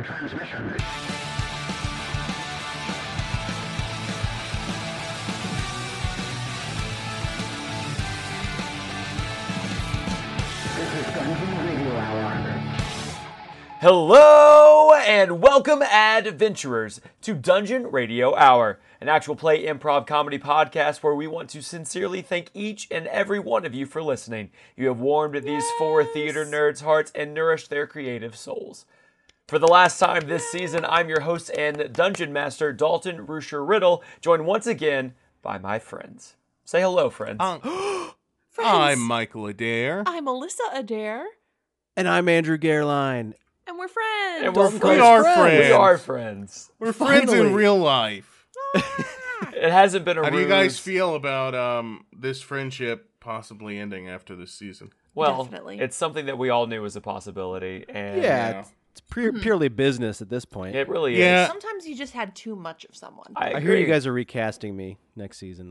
transmission. This is Dungeon Radio Hour. Hello and welcome, adventurers, to Dungeon Radio Hour, an actual play improv comedy podcast where we want to sincerely thank each and every one of you for listening. You have warmed these four theater nerds' hearts and nourished their creative souls. For the last time this season, I'm your host and dungeon master, Dalton Rusher Riddle, joined once again by my friends. Say hello, friends. I'm Michael Adair. I'm Melissa Adair. And I'm Andrew Gerline. And we're friends. And we're Dalton friends. We are friends. We are friends. We're friends in Finally. real life. It hasn't been a How do you ruse. guys feel about this friendship possibly ending after this season? Well, Definitely. it's something that we all knew was a possibility, and Yeah, it's purely business at this point. it really Yeah. is. Sometimes you just had too much of someone. I I hear you agree. guys are recasting me next season.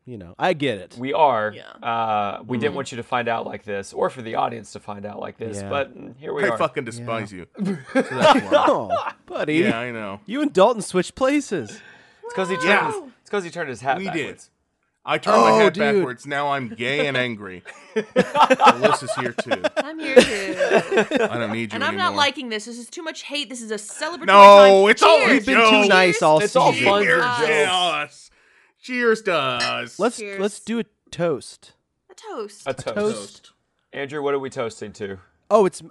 I get it. We are. Yeah. We didn't want you to find out like this, or for the audience to find out like this, Yeah. but here we I are. fucking despise you. So that's why. Oh, buddy. Yeah, I know. You and Dalton switched places. It's because he turned. Yeah. It's because he turned his hat We backwards. did. I turned my hat dude. backwards. Now I'm gay and angry. Melissa's here too. I'm here too. I don't need you And I'm anymore. not liking this. This is too much hate. This is a celebratory No, time. it's all Cheers. We've been Joe. too nice all It's all season. fun. Cheers Joe. to us. Cheers to us. Cheers. Let's do a toast. A toast. A toast. Toast. Andrew, what are we toasting to? Oh, it's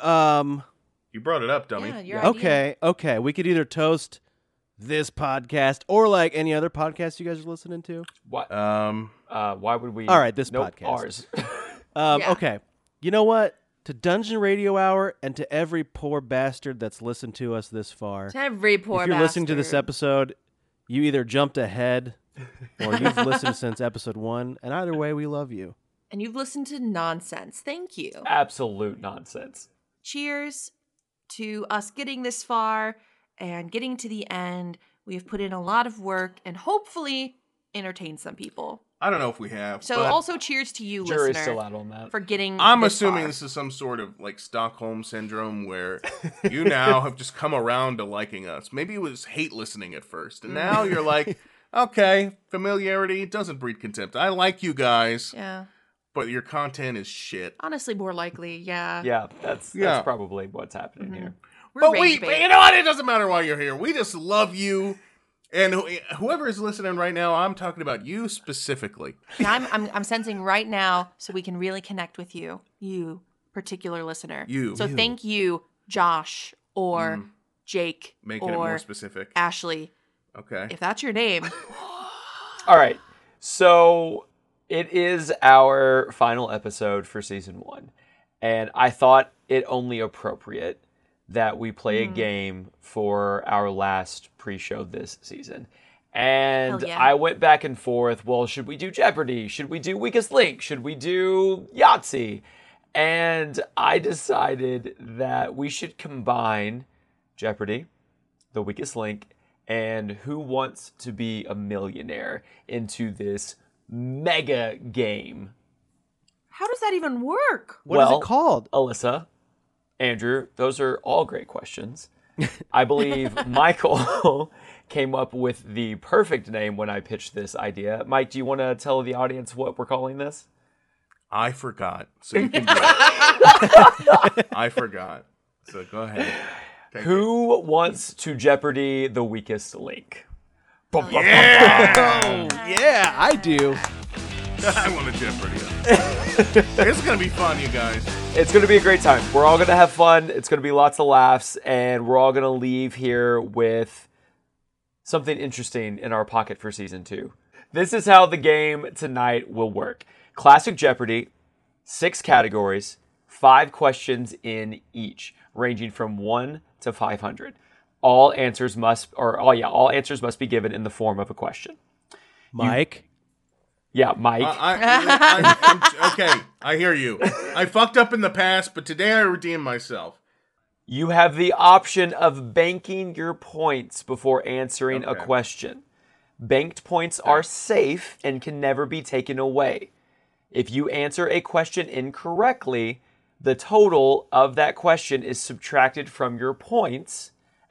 You brought it up, dummy. Yeah, your idea. okay. We could either toast this podcast or like any other podcast you guys are listening to. What? Um, Why would we? All right, this Nope, podcast. Ours. Yeah. Okay. You know what? To Dungeon Radio Hour and to every poor bastard that's listened to us this far. To every poor If you're listening to this bastard. episode, you either jumped ahead or you've listened since episode 1, and either way, we love you. And you've listened to nonsense. Thank you. Absolute nonsense. Cheers to us getting this far and getting to the end. We have put in a lot of work and hopefully entertained some people. I don't know if we have. So but also cheers to you, Jury's listener, still out on that. for getting I'm this assuming far. this is some sort of like Stockholm syndrome where you now have just come around to liking us. Maybe it was hate listening at first, and now you're like, okay, familiarity doesn't breed contempt. I like you guys, Yeah. but your content is shit. Honestly, more likely, yeah. Yeah, that's Yeah. probably what's happening here. We're But rage but bait. you know what? It doesn't matter why you're here. We just love you. And whoever is listening right now, I'm talking about you specifically. And I'm sensing right now, so we can really connect with you, particular listener. You. So thank you, Josh or Jake Making it or more specific. Ashley, Okay. if that's your name. All right. So it is our final episode for season 1. And I thought it only appropriate that we play a game for our last pre-show this season. And Hell yeah. I went back and forth. Well, should we do Jeopardy? Should we do Weakest Link? Should we do Yahtzee? And I decided that we should combine Jeopardy, The Weakest Link, and Who Wants to Be a Millionaire into this mega game. How does that even work? What is Well, it called? Alyssa, Andrew, those are all great questions. I believe Michael came up with the perfect name when I pitched this idea. Mike, do you want to tell the audience what we're calling this? I forgot. So you can do it. I forgot. So go ahead. Take it. Who Wants to Jeopardy the Weakest Link? Yeah, I do. I want to Jeopardy. It's going to be fun, you guys. It's going to be a great time. We're all going to have fun. It's going to be lots of laughs, and we're all going to leave here with something interesting in our pocket for season 2. This is how the game tonight will work. Classic Jeopardy, 6 categories, 5 questions in each, ranging from 1 to 500. All answers must be given in the form of a question. Mike. Yeah, Mike. Okay, I hear you. I fucked up in the past, but today I redeem myself. You have the option of banking your points before answering a Okay. question. Banked points are safe and can never be taken away. If you answer a question incorrectly, the total of that question is subtracted from your points,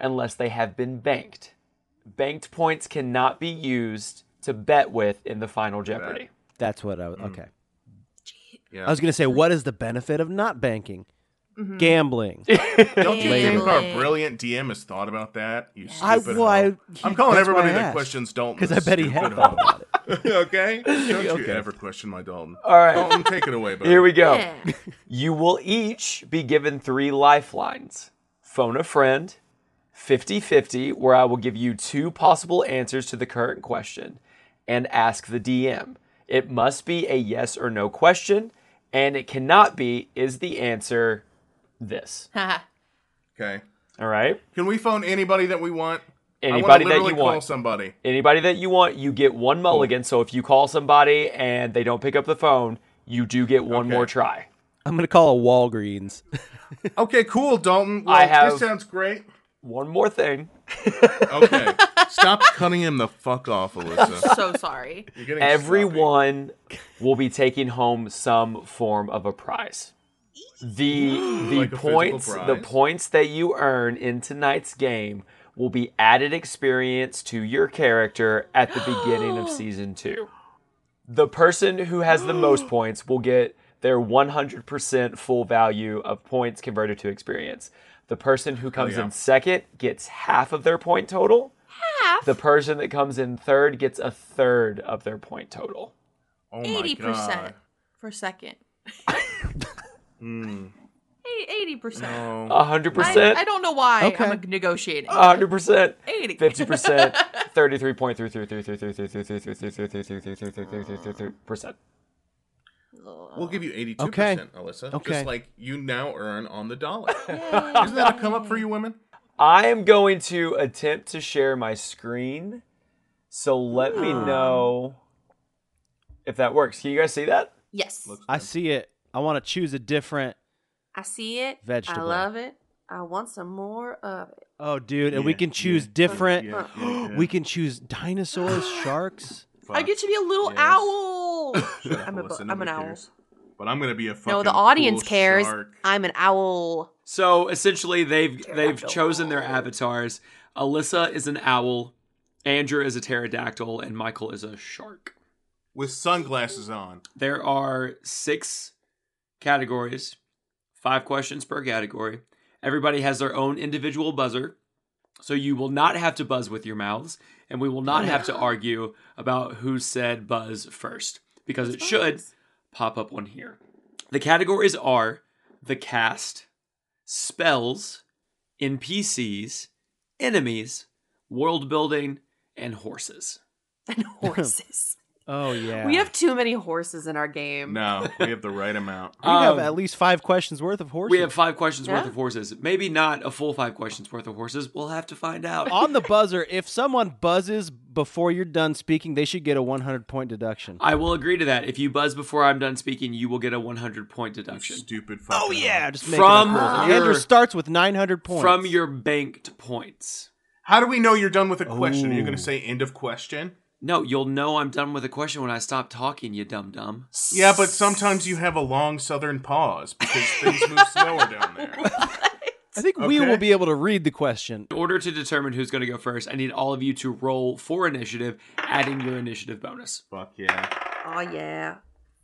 unless they have been banked. Banked points cannot be used to bet with in the final Jeopardy. That's what I was. Okay. Yeah. I was going to say, what is the benefit of not banking? Gambling. Don't you think our Gambling. brilliant DM has thought about that? You I- stupid well, I- hoe. I'm calling that's why everybody I that asked. questions Dalton. Because I bet he had stupid thought hoe. about it. Okay? Don't you Okay. ever question my Dalton. All right. Dalton, take it away, buddy. Here we go. Yeah. You will each be given 3 lifelines. Phone a friend, 50-50, where I will give you 2 possible answers to the current question, and ask the DM. It must be a yes or no question, and it cannot be, is the answer this? Okay. All right? Can we phone anybody that we want? Anybody I that wanna you literally call want. somebody. Anybody that you want, you get 1 mulligan. So if you call somebody and they don't pick up the phone, you do get one Okay. more try. I'm going to call a Walgreens. Okay, cool, Dalton. Well, I have- this sounds great. One more thing. Okay. Stop cutting him the fuck off, Alyssa. So sorry. You're getting Everyone will be taking home some form of a prize. The Like a physical points prize? the points that you earn in tonight's game will be added experience to your character at the beginning of season 2. The person who has the most points will get their 100% full value of points converted to experience. The person who comes yeah. in second gets half of their point total. Half. The person that comes in third gets a third of their point total. Oh my 80% God. for second. Mm. 80%. Oh. 100%. I don't know why Okay. I'm negotiating. 100%. 80. 50%. 33.33333333333333%. We'll give you 82%, Okay. Alyssa. Okay. Just like you now earn on the dollar. Isn't that a come up for you women? I am going to attempt to share my screen. So let me know if that works. Can you guys see that? Yes. I see it. I want to choose a different. I see it. Vegetable. I love it. I want some more of it. Oh, dude. And we Yeah, can choose yeah, different. yeah. We can choose dinosaurs, sharks. Fuck. I get to be a little Yes. owl. Shut up, I'm Alyssa, an nobody owl. cares. But I'm gonna be a fucking No, the audience cool cares. shark. I'm an owl. So essentially, they've chosen their avatars. Alyssa is an owl, Andrew is a pterodactyl, and Michael is a shark. With sunglasses on. There are 6 categories, 5 questions per category. Everybody has their own individual buzzer, so you will not have to buzz with your mouths, and we will not have to argue about who said buzz first, because it should pop up on here. The categories are the cast, spells, NPCs, enemies, world building, and horses. And horses. Oh, yeah. We have too many horses in our game. No, we have the right amount. We have Um, at least 5 questions worth of horses. We have 5 questions worth Yeah. of horses. Maybe not a full 5 questions worth of horses. We'll have to find out. On the buzzer, if someone buzzes before you're done speaking, they should get a 100-point deduction. I will agree to that. If you buzz before I'm done speaking, you will get a 100-point deduction. Stupid fucking. Oh, yeah. Just make From it up. your- Andrew starts with 900 points. From your banked points. How do we know you're done with a question? Are you gonna say end of question? No, you'll know I'm done with a question when I stop talking, you dum-dum. Yeah, but sometimes you have a long southern pause because things move slower down there. I think we Okay. will be able to read the question. In order to determine who's going to go first, I need all of you to roll for initiative, adding your initiative bonus. Fuck yeah. Oh, yeah.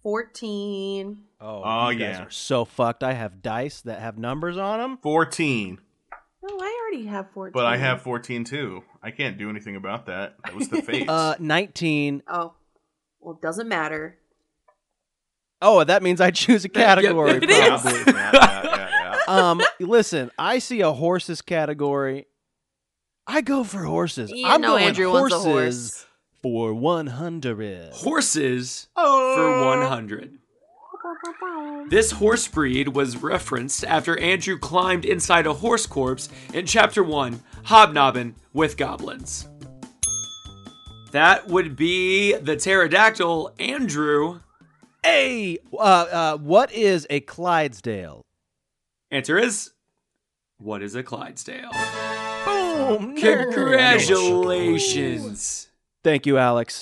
14. Oh, you guys yeah. are so fucked. I have dice that have numbers on them. 14. No, I already have 14. But I have 14 too. I can't do anything about that. That was the fates. 19. Oh. Well, it doesn't matter. Oh, that means I choose a category. it is. probably. yeah. Listen, I see a horses category. I go for horses. You I'm know going Andrew wants a horses horse. for 100. Horses Oh. for 100. This horse breed was referenced after Andrew climbed inside a horse corpse in Chapter 1, Hobnobbing with Goblins. That would be the pterodactyl, Andrew. Hey, what is a Clydesdale? Answer is, what is a Clydesdale? Boom! Congratulations. Thank you, Alex.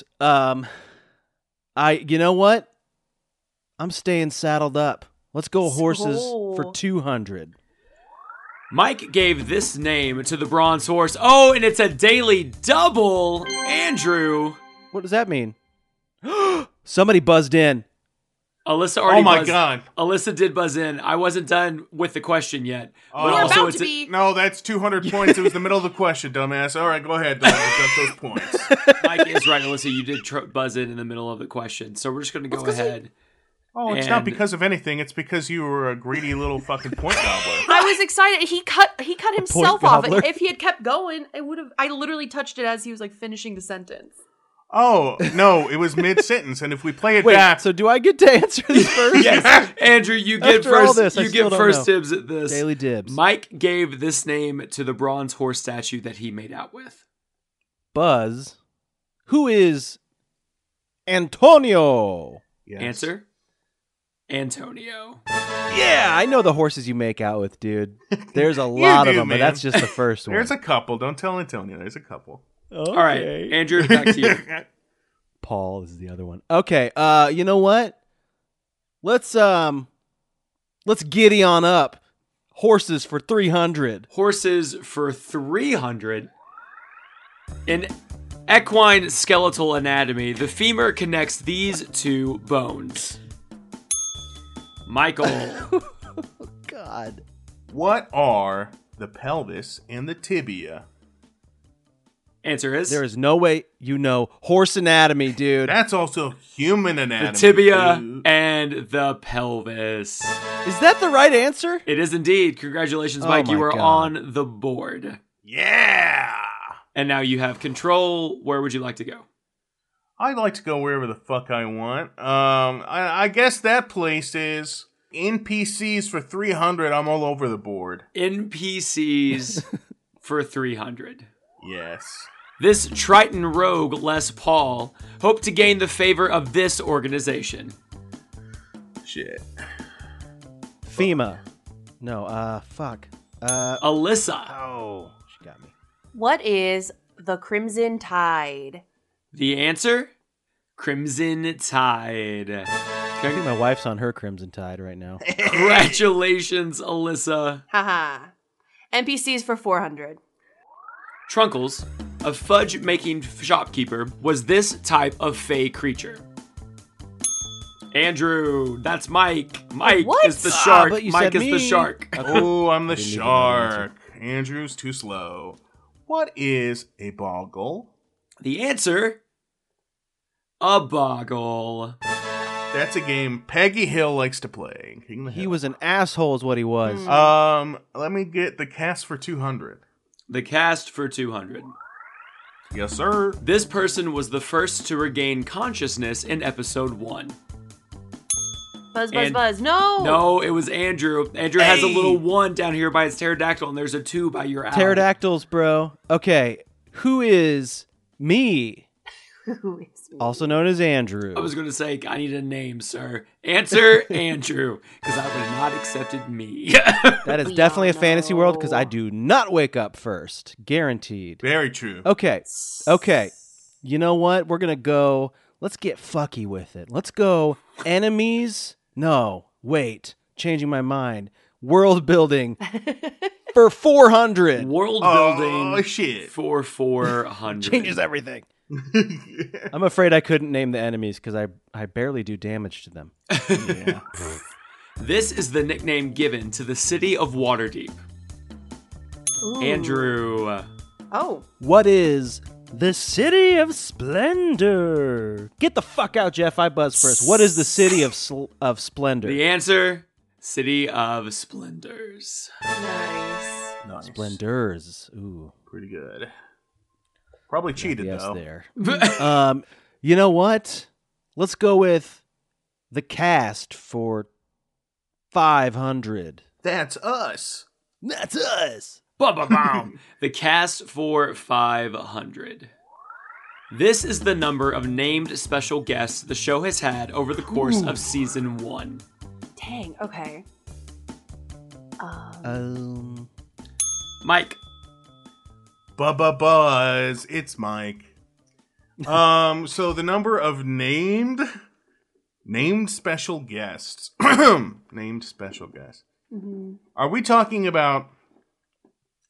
You know what? I'm staying saddled up. Let's go horses for So- 200. Mike gave this name to the bronze horse. Oh, and it's a daily double. Andrew. What does that mean? Somebody buzzed in. Alyssa already Oh my buzzed. God. Alyssa did buzz in. I wasn't done with the question yet. But We're also about it's to be. No, that's 200 points. It was the middle of the question, dumbass. All right, go ahead, dog. I've got those points. Mike is right, Alyssa. You did buzz in the middle of the question. So we're just going to go ahead. Oh, it's not And- because of anything. It's because you were a greedy little fucking point gobbler. I was excited. He cut himself off. gobbler. If he had kept going, it would have. I literally touched it as he was like finishing the sentence. Oh, no, it was mid-sentence, and if we play it Wait, back... so do I get to answer this first? Yes, Andrew, you get After all first. this, I You still get don't first know. dibs at this. Daily dibs. Mike gave this name to the bronze horse statue that he made out with. Buzz. Who is Antonio? Yes. Answer: Antonio. Yeah, I know the horses you make out with, dude. There's a lot of do, them, man. but that's just the first one. There's a couple. Don't tell Antonio. There's a couple. All right, Andrew, back to you. Paul is the other one. Okay, you know what? Let's giddy on up. Horses for 300. Horses for 300. In equine skeletal anatomy, the femur connects these two bones. Michael. God. What are the pelvis and the tibia? Answer is There is no way you know horse anatomy, dude. That's also human anatomy. the tibia dude. and the pelvis. Is that the right answer? It is indeed. Congratulations, Oh Mike. You my are God. on the board. Yeah! And now you have control. Where would you like to go? I'd like to go wherever the fuck I want. I guess that place is NPCs for 300. I'm all over the board. NPCs for 300. Yes. This Triton rogue, Les Paul, hoped to gain the favor of this organization. Shit. FEMA. No, fuck. Alyssa. Oh, she got me. What is the Crimson Tide? The answer? Crimson Tide. I think my wife's on her Crimson Tide right now. Congratulations, Alyssa. Haha. NPCs for 400. Trunkles, a fudge-making shopkeeper, was this type of fey creature. Andrew, that's Mike. Mike What? is the shark. but you Mike said is the me. shark. Oh, I'm the didn't even know the answer. shark. Andrew's too slow. What is a boggle? The answer? A boggle. That's a game Peggy Hill likes to play. King of the He Hill. was an asshole is what he was. Let me get the cast for 200. The cast for 200. Yes, sir. This person was the first to regain consciousness in episode 1. Buzz, buzz, And- buzz. No! No, it was Andrew. Andrew has a Hey! little 1 down here by his pterodactyl, and there's a 2 by your owl. Pterodactyls, bro. Okay, who is me? Who is me? Also known as Andrew. I was going to say, I need a name, sir. Answer Andrew, because I would have not accepted me. That is We definitely a all fantasy world because I know. do not wake up first. Guaranteed. Very true. Okay. You know what? We're going to go. Let's get fucky with it. Let's go enemies. No, wait. Changing my mind. World building for 400. World Oh, building shit. for 400. Changes everything. I'm afraid I couldn't name the enemies because I barely do damage to them. Yeah. This is the nickname given to the city of Waterdeep. Ooh. Andrew. Oh. What is the City of Splendor? Get the fuck out, Jeff. I buzz first. What is the City of Splendor? The answer? City of Splendors. Nice. Nice. Splendors. Ooh. Pretty good. Probably cheated, Yes, though. there. You know what? Let's go with the cast for 500. That's us. That's us. Ba-ba-bam. The cast for 500. This is the number of named special guests the show has had over the course of season 1. Dang. Okay. Mike. Buzz. It's Mike. So the number of named special guests. Named special guests. Are we talking about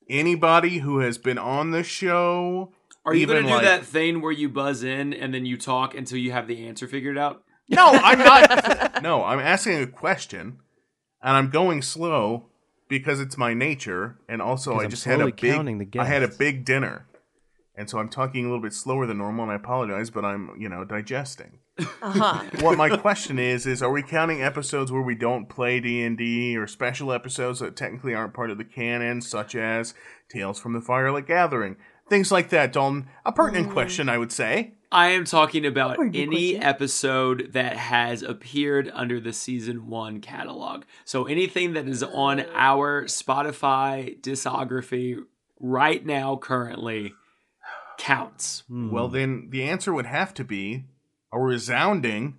anybody who has been on the show. Are you going even, to do like- that thing where you buzz in and then you talk until you have the answer figured out? No, I'm not. No, I'm asking a question, and I'm going slow because it's my nature, and also 'Cause I I'm just had a slowly counting big. the I had a guests. big dinner, and so I'm talking a little bit slower than normal, and I apologize, but I'm digesting. What my question is are we counting episodes where we don't play D&D or special episodes that technically aren't part of the canon, such as Tales from the Firelight Gathering? Things like that, Dalton. A pertinent question, I would say. I am talking about Pretty good any question. episode that has appeared under the season 1 catalog. So anything that is on our Spotify discography right now, currently, counts. Well, then the answer would have to be a resounding...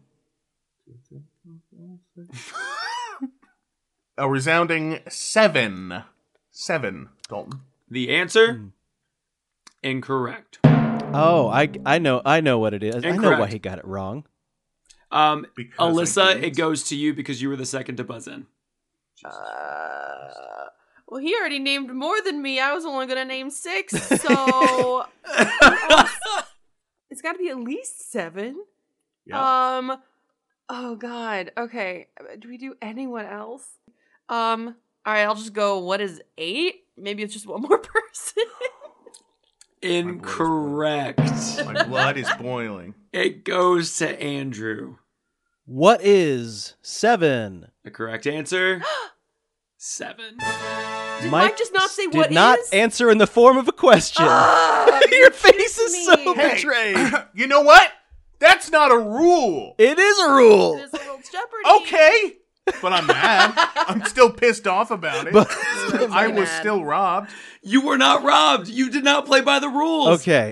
a resounding 7. 7, Dalton. The answer? Incorrect. Oh, I know what it is. I know why Incorrect. he got it wrong. Because I Alyssa, didn't. it goes to you because you were the second to buzz in. Well, he already named more than me. I was only going to name 6, so it's got to be at least 7. Yeah. Oh God. Okay. Do we do anyone else? All right. I'll just go. What is 8? Maybe it's just one more person. Incorrect. My blood is boiling. It goes to Andrew. What is 7? The correct answer? 7. Did Mike just not say did what not is? answer in the form of a question. Your face is so me. Hey. betrayed. You know what? That's not a rule. It is a rule. It is a World Jeopardy. Okay. But I'm mad. I'm still pissed off about it. But- I was mad. still robbed. You were not robbed. You did not play by the rules. Okay.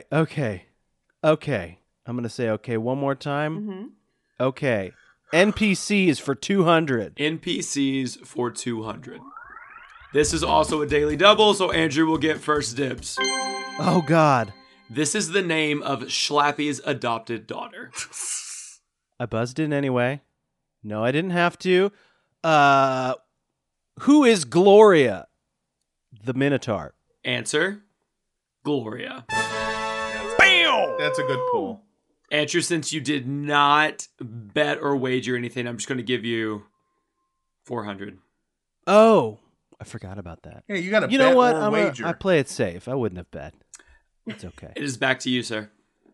I'm gonna say okay one more time. Mm-hmm. Okay. NPCs for 200. NPCs for 200. This is also a daily double, so Andrew will get first dibs. Oh God. This is the name of Schlappy's adopted daughter. I buzzed in anyway. No, I didn't have to. Who is Gloria? The Minotaur. Answer, Gloria. That's a good pull. Andrew, since you did not bet or wager anything, I'm just going to give you 400. Oh, I forgot about that. Hey, you got to You bet know what? or wager. I play it safe. I wouldn't have bet. It's okay. It is back to you, sir.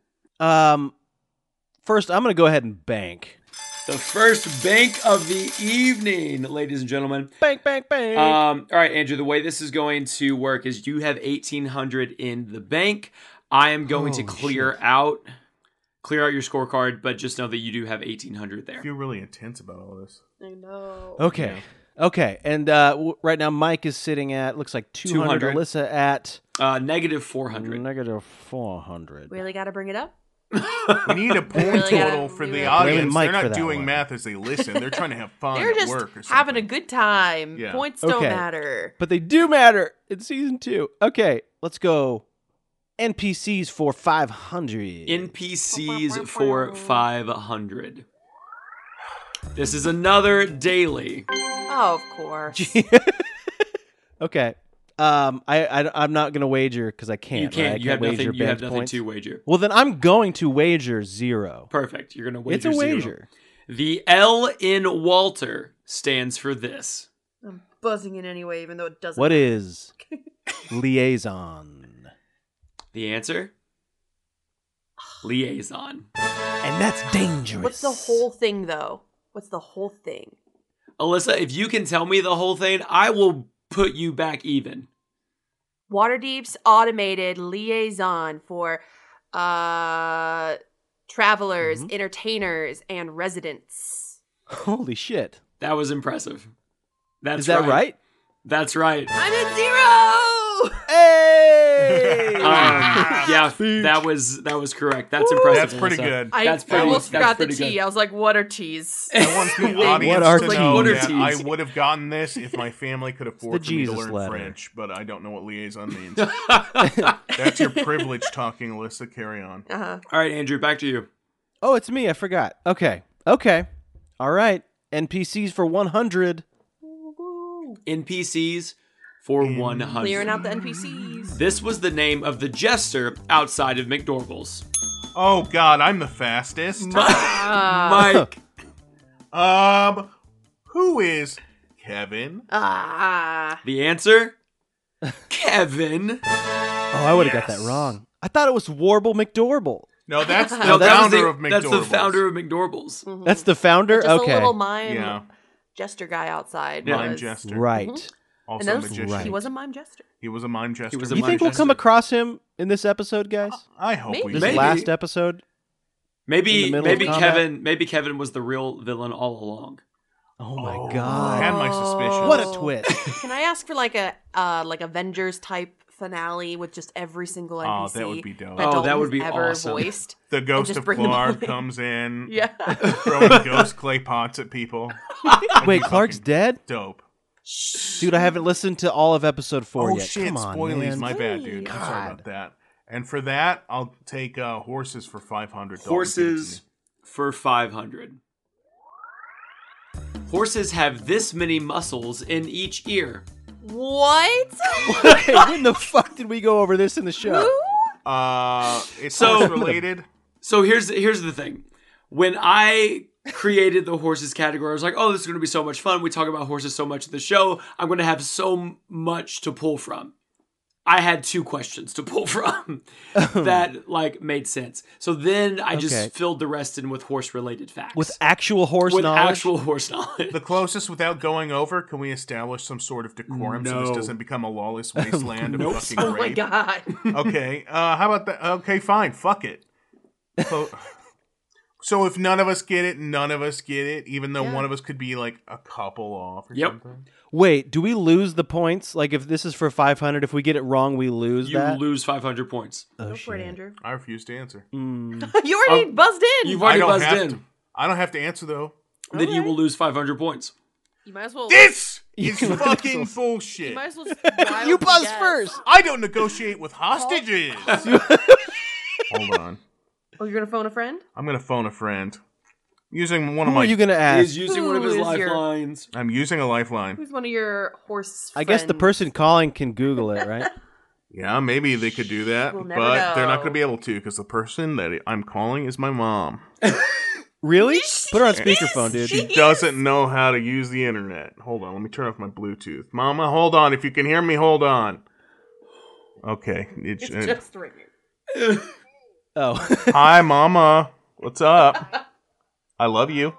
First, I'm gonna go ahead and bank. The first bank of the evening, ladies and gentlemen. Bank, bank, bank. All right, Andrew, the way this is going to work is you have 1,800 in the bank. I am going to Holy clear out your scorecard, but just know that you do have 1,800 there. I feel really intense about all this. I know. Okay. Okay. And right now, Mike is sitting at, looks like 200. 200. Alyssa at Negative 400. negative 400. Really got to bring it up? We need a point Really gotta total for do the it. audience. Blame Mike They're for not that doing one. math as they listen. They're trying to have fun They're at just work or something. having a good time. Yeah. Points don't Okay. matter. But they do matter in season 2. Okay. Let's go. NPCs for 500. NPCs for 500. This is another daily. Oh, of course. Okay. I'm not gonna wager because I can't. You can't. Right? I You have wager nothing. You have banked nothing points. to wager. Well, then I'm going to wager 0. Perfect. You're going to wager. It's a 0. wager. The L in Walter stands for this. I'm buzzing in anyway, even though it doesn't. What is liaison? The answer? Liaison. And that's dangerous. What's the whole thing, though? What's the whole thing? Alyssa, if you can tell me the whole thing, I will put you back even. Waterdeep's automated liaison for travelers, entertainers, and residents. Holy shit! That was impressive. That's Is that right? That's right. I'm at 0. Hey! Yeah, that was correct. That's impressive. That's pretty Alyssa. good. I That's pretty- almost that's forgot the pretty T. good. I was like, what are T's? I want the audience What are to teas? know What are that I teas? would have gotten this if my family could afford the for me to Jesus learn letter. French, but I don't know what liaison means. That's your privilege talking, Alyssa. Carry on. Uh-huh. All right, Andrew, back to you. Oh, it's me. I forgot. Okay. All right. NPCs for 100. NPCs for 100. Clearing out the NPCs. This was the name of the jester outside of McDorville's. Oh God, I'm the fastest. Mike. Who is Kevin? The answer? Kevin. Oh, I would have got that wrong. I thought it was Warble McDorble. No, that's the No, that was founder of McDorville's. That's the founder of McDorville's. That's the founder? Just Okay. a little mime Yeah. jester guy outside. Mime was- jester. Right. Also And a those- magician. He was a mime jester. He was a mime jester. He was a You mime think we'll come jester. across him in this episode, guys? I hope we Maybe. This do. Maybe. last episode? In Maybe the middle of combat? Maybe Kevin was the real villain all along. Oh my I god. had my suspicions. What a twist. Can I ask for like a Avengers type finale with just every single NPC? Oh, that would be dope. That Oh, that Dalton's would be ever awesome. voiced. The ghost just of bring them all Clark in. comes in, Yeah. throwing ghost clay pots at people. Wait, Clark's dead? Dope. Dude, I haven't listened to all of episode 4 Oh yet. shit, Come on, spoilies. man. My bad, dude. I'm sorry about that. And for that, I'll take horses for 500. Dalton, give it to Horses me. for 500. Horses have this many muscles in each ear. What? Okay, when the fuck did we go over this in the show? It's So- horse related. So here's the thing. When I created the horses category, I was like, oh, this is going to be so much fun. We talk about horses so much in the show. I'm going to have so much to pull from. I had 2 questions to pull from that made sense. So then I Okay. just filled the rest in with horse related facts. With actual horse With knowledge? actual horse knowledge. The closest, without going over, can we establish some sort of decorum so this No. doesn't become a lawless wasteland of fucking Oh my rape? god. Okay, how about that? Okay, fine, fuck it. So if none of us get it, none of us get it, even though one of us could be like a couple off or Yep. something. Wait, do we lose the points? Like, if this is for 500, if we get it wrong, we lose You that? lose 500 points. Oh, Go for it, shit. Andrew. I refuse to answer. You already buzzed in. You've I already don't buzzed have in. to. I don't have to answer though. Then you Okay. will lose 500 points. You might as well. This is You fucking You bullshit. might as well just You wildly buzzed guess. first! I don't negotiate with hostages. Hold on. Oh, you're gonna phone a friend? I'm gonna phone a friend. Using one of Who my. are you going to He ask? is using one of Who his is your- lifelines. I'm using a lifeline. Who's one of your horse? I guess the friends? person calling can Google it, right? Yeah, maybe they could do that, We'll never but they're not know. gonna be able to because the person that I'm calling is my mom. Really? Put her on speakerphone, dude. She doesn't know how to use the internet. Hold on, let me turn off my Bluetooth. Mama, hold on. If you can hear me, hold on. Okay. It's just ringing. Oh. Hi, Mama. What's up? I love you.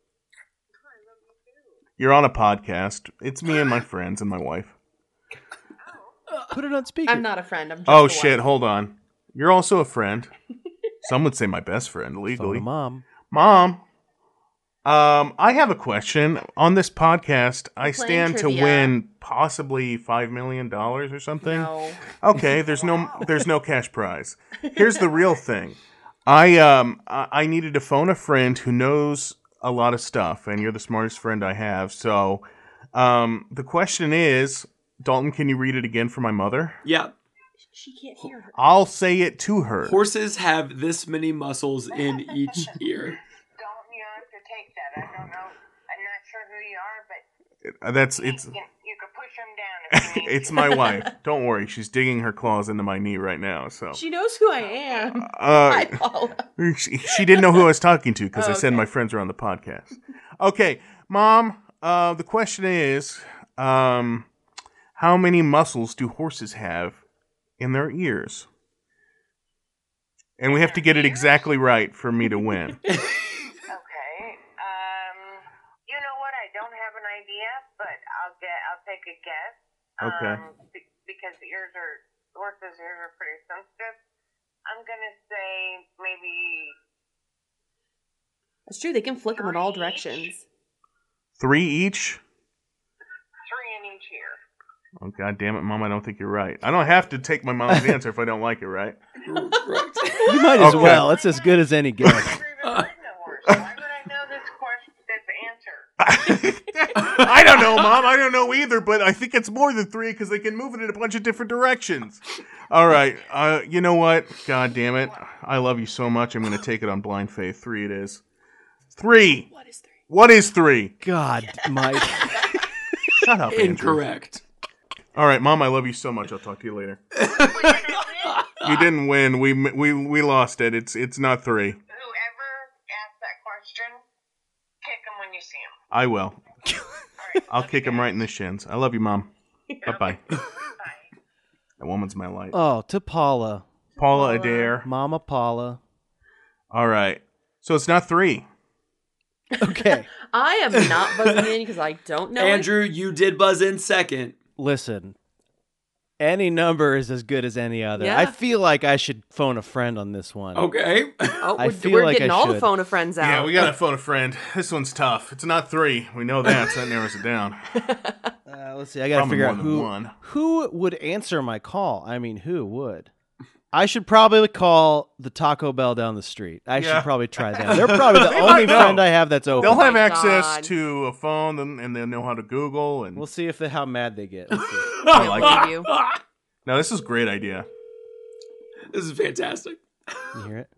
You're on a podcast. It's me and my friends and my wife. Put it on speaker. I'm not a friend. I'm just Oh, a shit. wife. Hold on. You're also a friend. Some would say my best friend, Phone legally. to mom. Mom, I have a question. On this podcast, I playing stand trivia. to win possibly $5 million or something. No. Okay, there's no cash prize. Here's the real thing. I needed to phone a friend who knows a lot of stuff, and you're the smartest friend I have. So, the question is, Dalton, can you read it again for my mother? Yeah. She can't hear her. I'll say it to her. Horses have this many muscles in each ear. Don't you have to take that? I don't know. I'm not sure who you are, but It's you can push them down if you need it's to. my wife. Don't worry, she's digging her claws into my knee right now. So, She knows who I am. Hi, Paula. she didn't know who I was talking to because Oh, I said okay. my friends are on the podcast. Okay, Mom. The question is, how many muscles do horses have in their ears? And we have to get it exactly right for me to win. Okay. You know what? I don't have an idea, but I'll take a guess. Okay. Because horses' ears are pretty sensitive. I'm gonna say maybe That's true. They can flick them in all directions. 3 each. 3 in each ear. Oh, God damn it, Mom! I don't think you're right. I don't have to take my mom's answer if I don't like it, right? Correct. You might as Okay. well. It's as good as any guess. I've never even ridden a horse. Why would I know this answer? I don't know, Mom. I don't know either, but I think it's more than 3 because they can move it in a bunch of different directions. All right. You know what? God damn it. I love you so much. I'm going to take it on blind faith. 3 it is. 3. What is 3? What is 3? God, Mike. Shut up, Andrew. Incorrect. All right, Mom, I love you so much. I'll talk to you later. You didn't win. We lost it. It's not 3. Whoever asked that question, kick him when you see him. I will. I'll kick him right in the shins. I love you, Mom. Bye-bye. Bye. That woman's my light. Oh, to Paula. Paula Adair. Mama Paula. All right. So it's not 3. I Okay. am not buzzing in because I don't know. Andrew, you did buzz in second. Listen. Any number is as good as any other. Yeah. I feel like I should phone a friend on this one. Okay. Oh, I we're, feel we're like getting I all the should. phone of friends out. Yeah, we gotta phone a friend. This one's tough. It's not 3. We know that, so that narrows it down. Let's see. I got to Probably figure more out than one. who would answer my call. I mean, who would? I should probably call the Taco Bell down the street. I Yeah. should probably try that. They're probably the They only might know. friend I have that's open. They'll have my access God. to a phone, and they'll know how to Google. And We'll see how mad they get. Let's see. I like it. Believe you. Now, this is a great idea. This is fantastic. You hear it?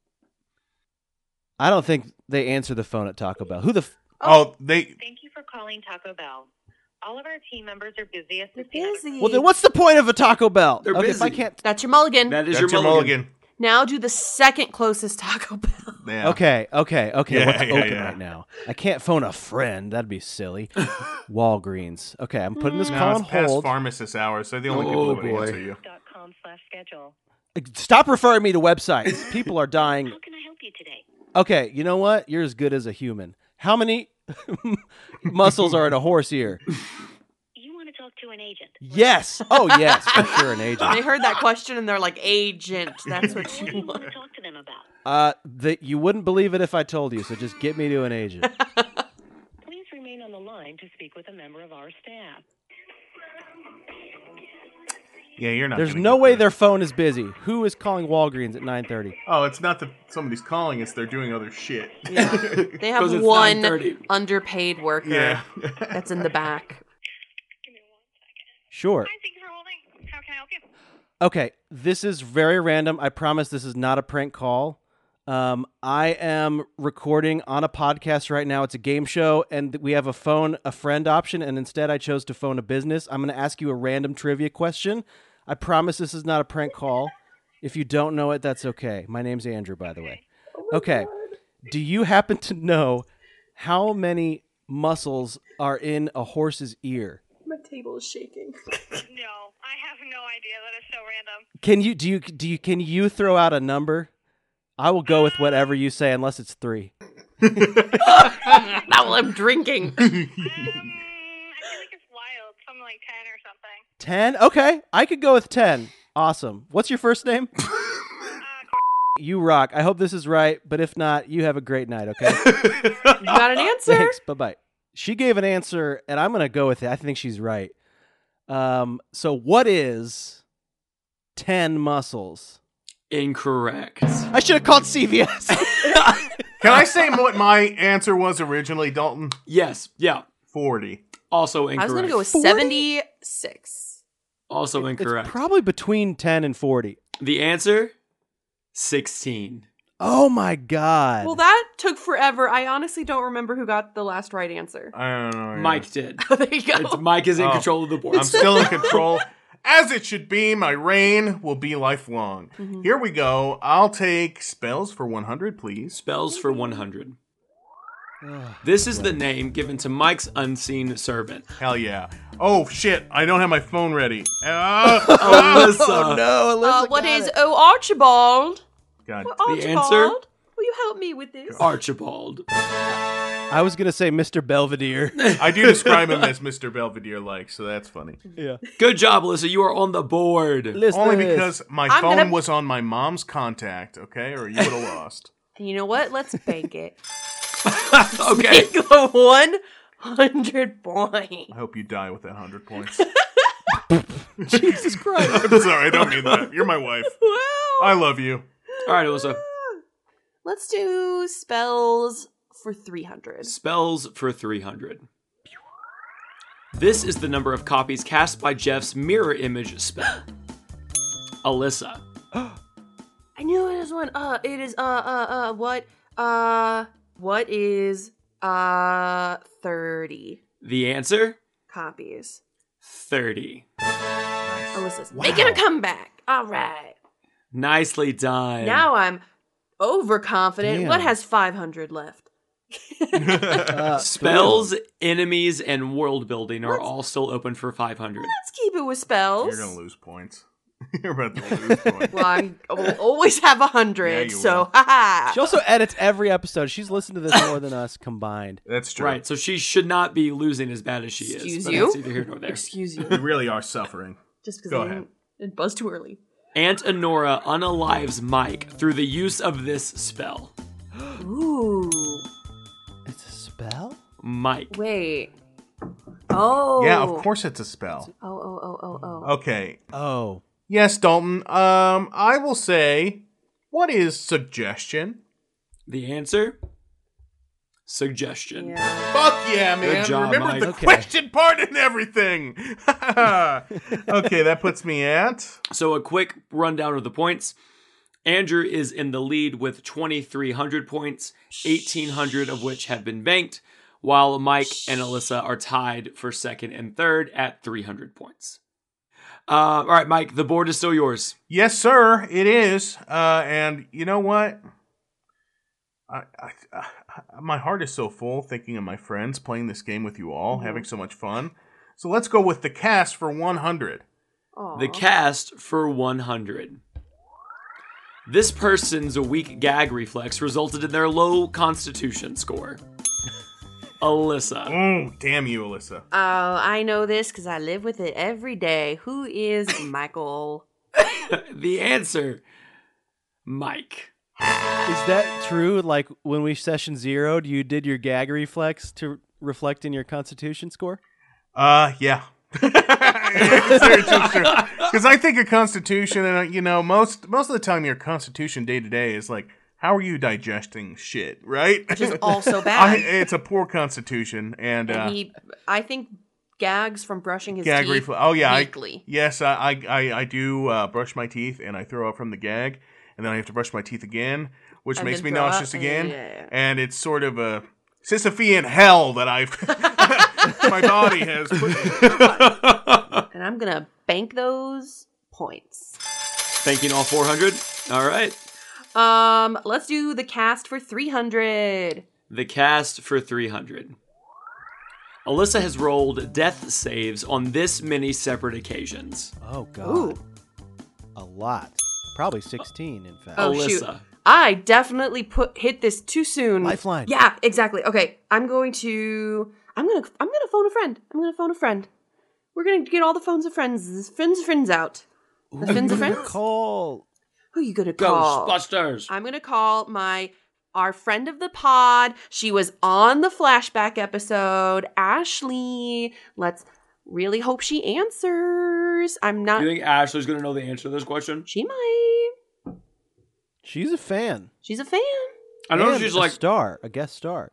I don't think they answer the phone at Taco Bell. Who the? They Thank you for calling Taco Bell. All of our team members are busy They're assisting others. busy. Well, then what's the point of a Taco Bell? They're okay, if I busy. can't. That's your mulligan. That is that's your mulligan. mulligan. Now do the second closest Taco Bell. Yeah. Okay. Yeah, What's yeah, open yeah. right now? I can't phone a friend. That'd be silly. Walgreens. Okay, I'm putting this Now call it's on past hold. pharmacist hours, so the only Oh, people who would boy. answer you. .com/schedule. Stop referring me to websites. People are dying. How can I help you today? Okay, you know what? You're as good as a human. How many muscles are in a horse ear? You want to talk to an agent. Yes. Oh, yes, for sure, an agent. They heard that question and they're like, agent. That's what What you do you want. want to talk to them about? You wouldn't believe it if I told you. So just get me to an agent. Please remain on the line to speak with a member of our staff. Yeah, you're not. There's gonna no get way this. their phone is busy. Who is calling Walgreens at 9:30? Oh, it's not that somebody's calling; it's they're doing other shit. Yeah. They have 'Cause it's one 9:30. underpaid worker Yeah. that's in the back. Sure. Thank you for holding. How can I help you? Okay, this is very random. I promise this is not a prank call. I am recording on a podcast right now. It's a game show, and we have a phone a friend option, and instead I chose to phone a business. I'm going to ask you a random trivia question. I promise this is not a prank call. If you don't know it, that's okay. My name's Andrew, by the way. Okay. Do you happen to know how many muscles are in a horse's ear? My table is shaking. No, I have no idea. That is so random. Can you throw out a number? I will go with whatever you say, unless it's 3. Not while I'm drinking. I feel like it's wild. Something like 10 or something. 10? Okay, I could go with 10. Awesome. What's your first name? You rock. I hope this is right, but if not, you have a great night, okay? You got an answer? Thanks. Bye-bye. She gave an answer, and I'm going to go with it. I think she's right. So what is 10 muscles? Incorrect. I should have called CVS. Can I say what my answer was originally, Dalton? Yes. Yeah. 40. Also I incorrect. was going to go with 40? 76. Also incorrect. It's probably between 10 and 40. The answer? 16. Oh, my God. Well, that took forever. I honestly don't remember who got the last right answer. I don't know. Mike did. There you go. Mike is in Oh. control of the board. I'm still in control. As it should be, my reign will be lifelong. Here we go. I'll take spells for 100, please. Spells for 100. This is the name given to Mike's unseen servant. Hell yeah. Oh, shit. I don't have my phone ready. Alyssa. Oh, no. Alyssa What got is it. Archibald? God. Archibald? answer? Will you help me with this? Archibald. I was going to say Mr. Belvedere. I do describe him as Mr. Belvedere-like, so that's funny. Yeah. Good job, Alyssa. You are on the board. Only because my I'm phone gonna- was on my mom's contact, okay? Or you would have lost. And you know what? Let's bank it. Okay. Bank the 100 point. I hope you die with that 100 points. Jesus Christ. I'm sorry, I don't mean that. You're my wife. I love you. All right, Alyssa. Let's do spells for 300. Spells for 300. This is the number of copies cast by Jeff's mirror image spell. Alyssa. I knew it was one. It is what is 30 The answer? copies? 30. Alyssa's making a comeback. All right. Nicely done. Now I'm overconfident. Damn. What has 500 left? Spells, enemies, and world building are all still open for 500. Let's keep it with spells. You're gonna lose points. You're about to lose points. Well, I will always have 100, Yeah, you so will. haha. She also edits every episode. She's listened to this more than us combined. That's true. Right, so she should not be losing as bad as she is. Excuse but you? that's neither here nor there. Excuse you. You really are suffering. Just because Go I ahead. didn't buzz too early. Aunt Honora unalives Mike through the use of this spell. Ooh. It's a spell? Mike. Wait. Oh. Yeah, of course it's a spell. Oh. Okay. Oh. Yes, Dalton. I will say, what is suggestion? The answer? Suggestion. Yeah. Fuck yeah, man. Good job, Remember Mike. the Okay. question part and everything. Okay, that puts me at... So a quick rundown of the points. Andrew is in the lead with 2,300 points, 1,800 of which have been banked, while Mike and Alyssa are tied for second and third at 300 points. All right, Mike, the board is still yours. Yes, sir, it is. And you know what? My heart is so full thinking of my friends playing this game with you all, having so much fun. So let's go with the cast for 100. The cast for 100. This person's weak gag reflex resulted in their low constitution score. Alyssa. Oh, damn you, Alyssa. Oh, I know this because I live with it every day. Who is Michael? The answer, Mike. Is that true? Like when we session zeroed, you did your gag reflex to reflect in your constitution score? Yeah. It's true. Because I think of Constitution, and most of the time, your Constitution day to day is like, how are you digesting shit, right? Which is also bad. It's a poor Constitution, and I think gags from brushing his gag teeth reflex. Oh yeah, weekly. yes, I do brush my teeth, and I throw up from the gag, and then I have to brush my teeth again, which And makes then me throw nauseous up, again, yeah. and it's sort of a Sisyphean hell that my body has put me. And I'm gonna bank those points. Thanking all 400. All right. Let's do the cast for 300. The cast for 300. Alyssa has rolled death saves on this many separate occasions. Oh, God. Ooh. A lot. Probably 16, in fact. Oh, Alyssa. shoot. I definitely hit this too soon. Lifeline. Yeah, exactly. Okay, I'm gonna phone a friend. We're gonna get all the phones of friends out. The friends of friends. Call. Who you gonna call? Ghostbusters. I'm gonna call our friend of the pod. She was on the flashback episode, Ashley. Let's really hope she answers. I'm not. You think Ashley's going to know the answer to this question? She might. She's a fan. She's a fan. I know And she's a like, star, a guest star.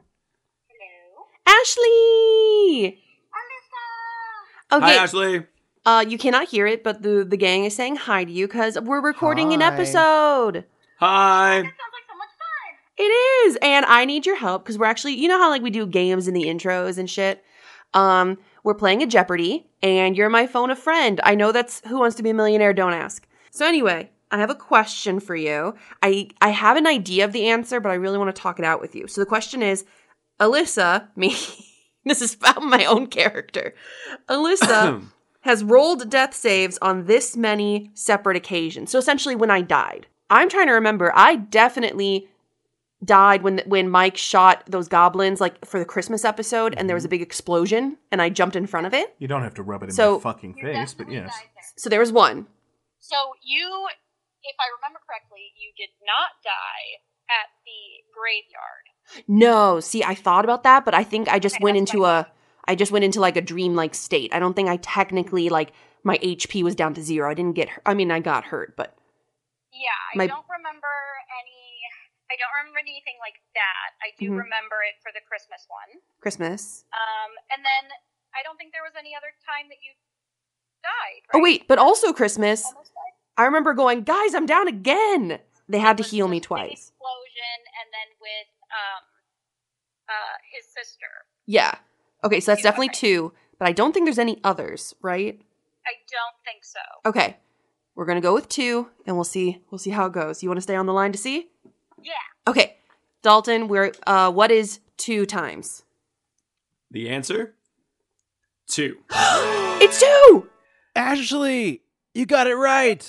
Ashley. Okay. hi, Ashley. You cannot hear it, but the gang is saying hi to you because we're recording an Hi. episode. Hi. It is, and I need your help because we're actually, you know how like we do games in the intros and shit. We're playing a Jeopardy, and you're my phone a friend. I know that's Who Wants to Be a Millionaire. Don't ask. So anyway, I have a question for you. I have an idea of the answer, but I really want to talk it out with you. So the question is, Alyssa, me. This is about my own character. Alyssa has rolled death saves on this many separate occasions. So essentially when I died. I'm trying to remember. I definitely died when Mike shot those goblins like for the Christmas episode and there was a big explosion and I jumped in front of it. You don't have to rub it in So- my fucking face, but yes. So there was one. So you, if I remember correctly, you did not die at the graveyard. No, see, I thought about that, but I think I just went into like a dream-like state. I don't think I technically like my HP was down to 0. I didn't get hurt. I mean, I got hurt, but Yeah, I don't remember anything like that. I do remember it for the Christmas one. Christmas. And then I don't think there was any other time that you died. Oh right? wait, but also Christmas. Almost died. I remember going, guys, I'm down again. They had to It was heal me just a big twice. Explosion, and then with his sister. Yeah. Okay, so that's Yeah, definitely okay. 2. but I don't think there's any others, right? I don't think so. Okay. We're going to go with 2 and we'll see how it goes. You want to stay on the line to see? Yeah. Okay. Dalton, what is 2 times? The answer? 2. It's 2! Ashley, you got it right.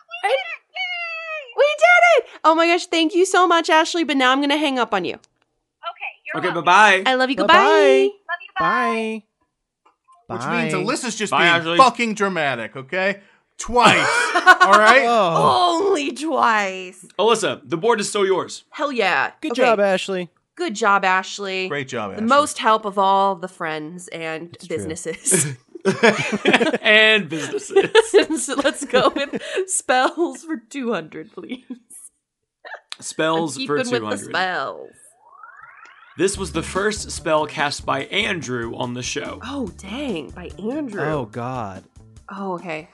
We did it! Oh my gosh, thank you so much, Ashley, but now I'm going to hang up on you. Okay, you're Okay, welcome. bye-bye. I love you. Bye-bye. Goodbye. Love you, bye. Bye. Which means Alyssa's just Bye, being Ashley. fucking dramatic, okay? Twice. All right? Oh, Only twice. Alyssa, the board is still yours. Hell yeah. good Okay. job, Ashley. Good job, Ashley. Great job, The Ashley. most help of all the friends and true. businesses. And businesses. So let's go with spells for 200, please. Spells I'm for keeping 200. with the spells. This was the first spell cast by Andrew on the show. Oh, dang. By Andrew. Oh God. Oh, okay.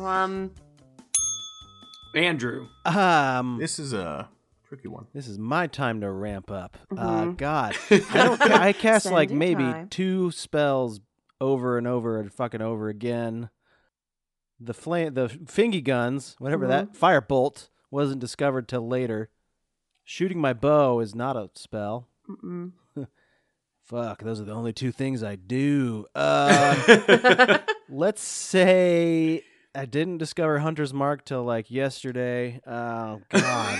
Andrew. This is a tricky one. This is my time to ramp up. Mhm. God, I cast like Spend maybe your time. 2 spells over and over and fucking over again. The fingy guns, whatever that firebolt wasn't discovered till later. Shooting my bow is not a spell. Mm-mm. Fuck, those are the only 2 things I do. Let's say I didn't discover Hunter's Mark till like yesterday. Oh God.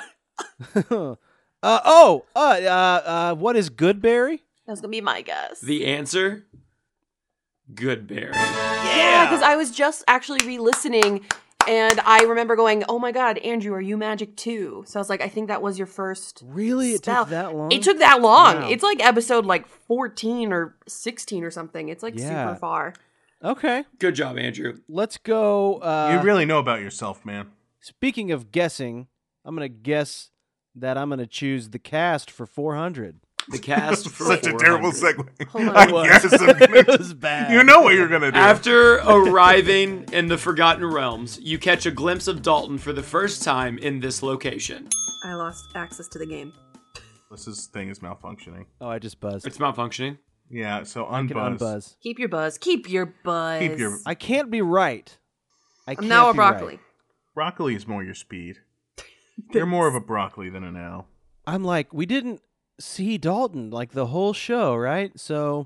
What is Goodberry? That's going to be my guess. The answer? Goodberry. Yeah, because I was just actually re-listening, and I remember going, "Oh my God, Andrew, are you magic too?" So I was like, "I think that was your first." Really? It spell. took that long? It took that long. Wow. It's like episode like 14 or 16 or something. It's like Yeah. super far. Okay. Good job, Andrew. Let's go. You really know about yourself, man. Speaking of guessing, I'm going to guess that I'm going to choose the cast for 400. The cast for Such a 400. terrible segue. Hold on. I guess I'm gonna, It was bad. you know what you're gonna do. After arriving in the Forgotten Realms, you catch a glimpse of Dalton for the first time in this location. I lost access to the game. This thing is malfunctioning. Oh, I just buzzed. It's malfunctioning. Yeah, so I can unbuzz. unbuzz. Keep your buzz. Keep your buzz. Keep your I can't be right. I I'm can't now a be broccoli. right. broccoli is more your speed. You're more of a broccoli than an owl. I'm like, we didn't see Dalton like the whole show, right? So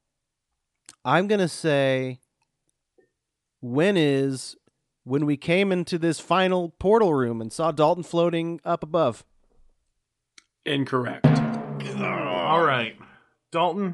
I'm going to say when we came into this final portal room and saw Dalton floating up above. Incorrect. All right, Dalton.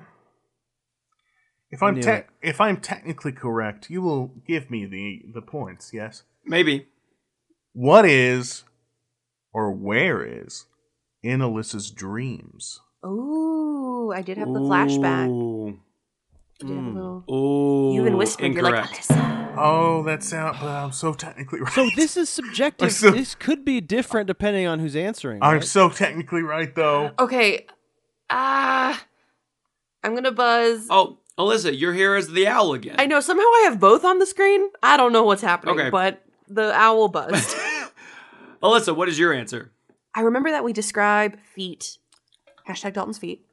If I'm Knew it. if I'm technically correct, you will give me the points. Yes. Maybe. What is or where is in Alyssa's dreams? Ooh, I did have the flashback. Ooh. I did have a little. Ooh. You even whispered. You're like, Incorrect. Alyssa. Oh, that sound. But I'm so technically right. So this is subjective. So- This could be different depending on who's answering. I'm right? so technically right though. Okay. I'm gonna buzz. Oh, Alyssa, you're here as the owl again. I know somehow I have both on the screen. I don't know what's happening, Okay. but the owl buzzed. Alyssa, what is your answer? I remember that we describe feet. Hashtag Dalton's feet.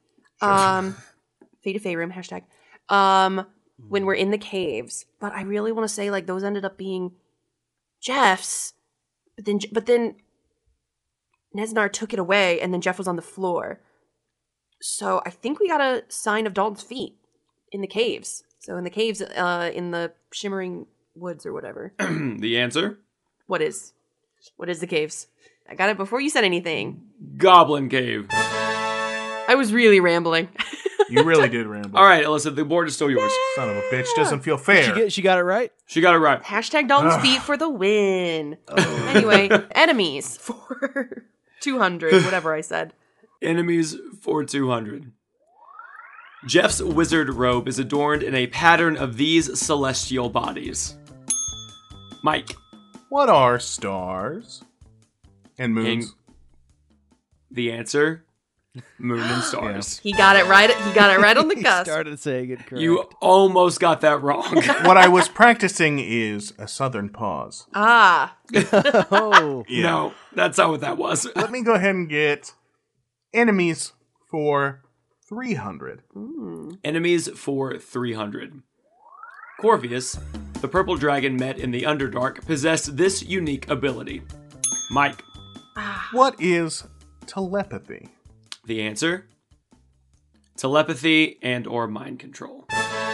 Fate of Faerun, hashtag. When we're in the caves. But I really want to say like those ended up being Jeff's. But then Nesnar took it away and then Jeff was on the floor. So I think we got a sign of Dalton's feet in the caves. So in the caves, in the Shimmering Woods or whatever. The answer? What is the caves? I got it before you said anything. Goblin Cave. I was really rambling. You really did ramble. All right, Alyssa, the board is still yours. Son of a bitch doesn't feel fair. She got it right. She got it right. Hashtag Dalton's feet for the win. Anyway, enemies for 200, whatever I said. Enemies for 200. Jeff's wizard robe is adorned in a pattern of these celestial bodies. Mike. What are stars and moons? The answer? Moon and stars. He got it right. He got it right on the He cusp. started saying it correct. You almost got that wrong. What I was practicing is a southern pause. Ah, Oh, No, that's not what that was. Let me go ahead and get enemies for 300. Enemies for 300. Corvius, the purple dragon met in the Underdark, possessed this unique ability. Mike, What is telepathy? the answer? Telepathy and or mind control.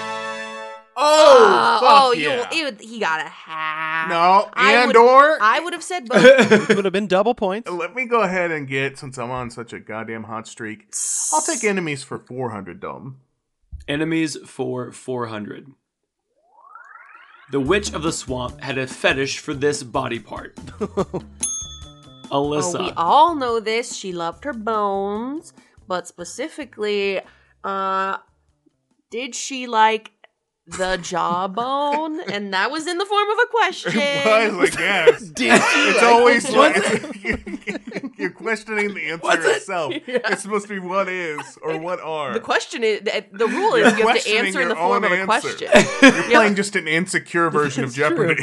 Oh, fuck yeah. He got a half. No, I and would- or I would have said both. Would have been double points. let me go ahead and get, since I'm on such a goddamn hot streak, I'll take enemies for 400, Dalton. Enemies for 400. The Witch of the Swamp had a fetish for this body part. Alyssa. Oh, we all know this. She loved her bones, but specifically, did she like the jawbone? And that was in the form of a question. I guess. It's always like you're questioning the answer itself. It's supposed to be what is or what are. The question is, the rule is you have to questioning answer in the your form own of a answer. question. You're playing just an insecure version of Jeopardy.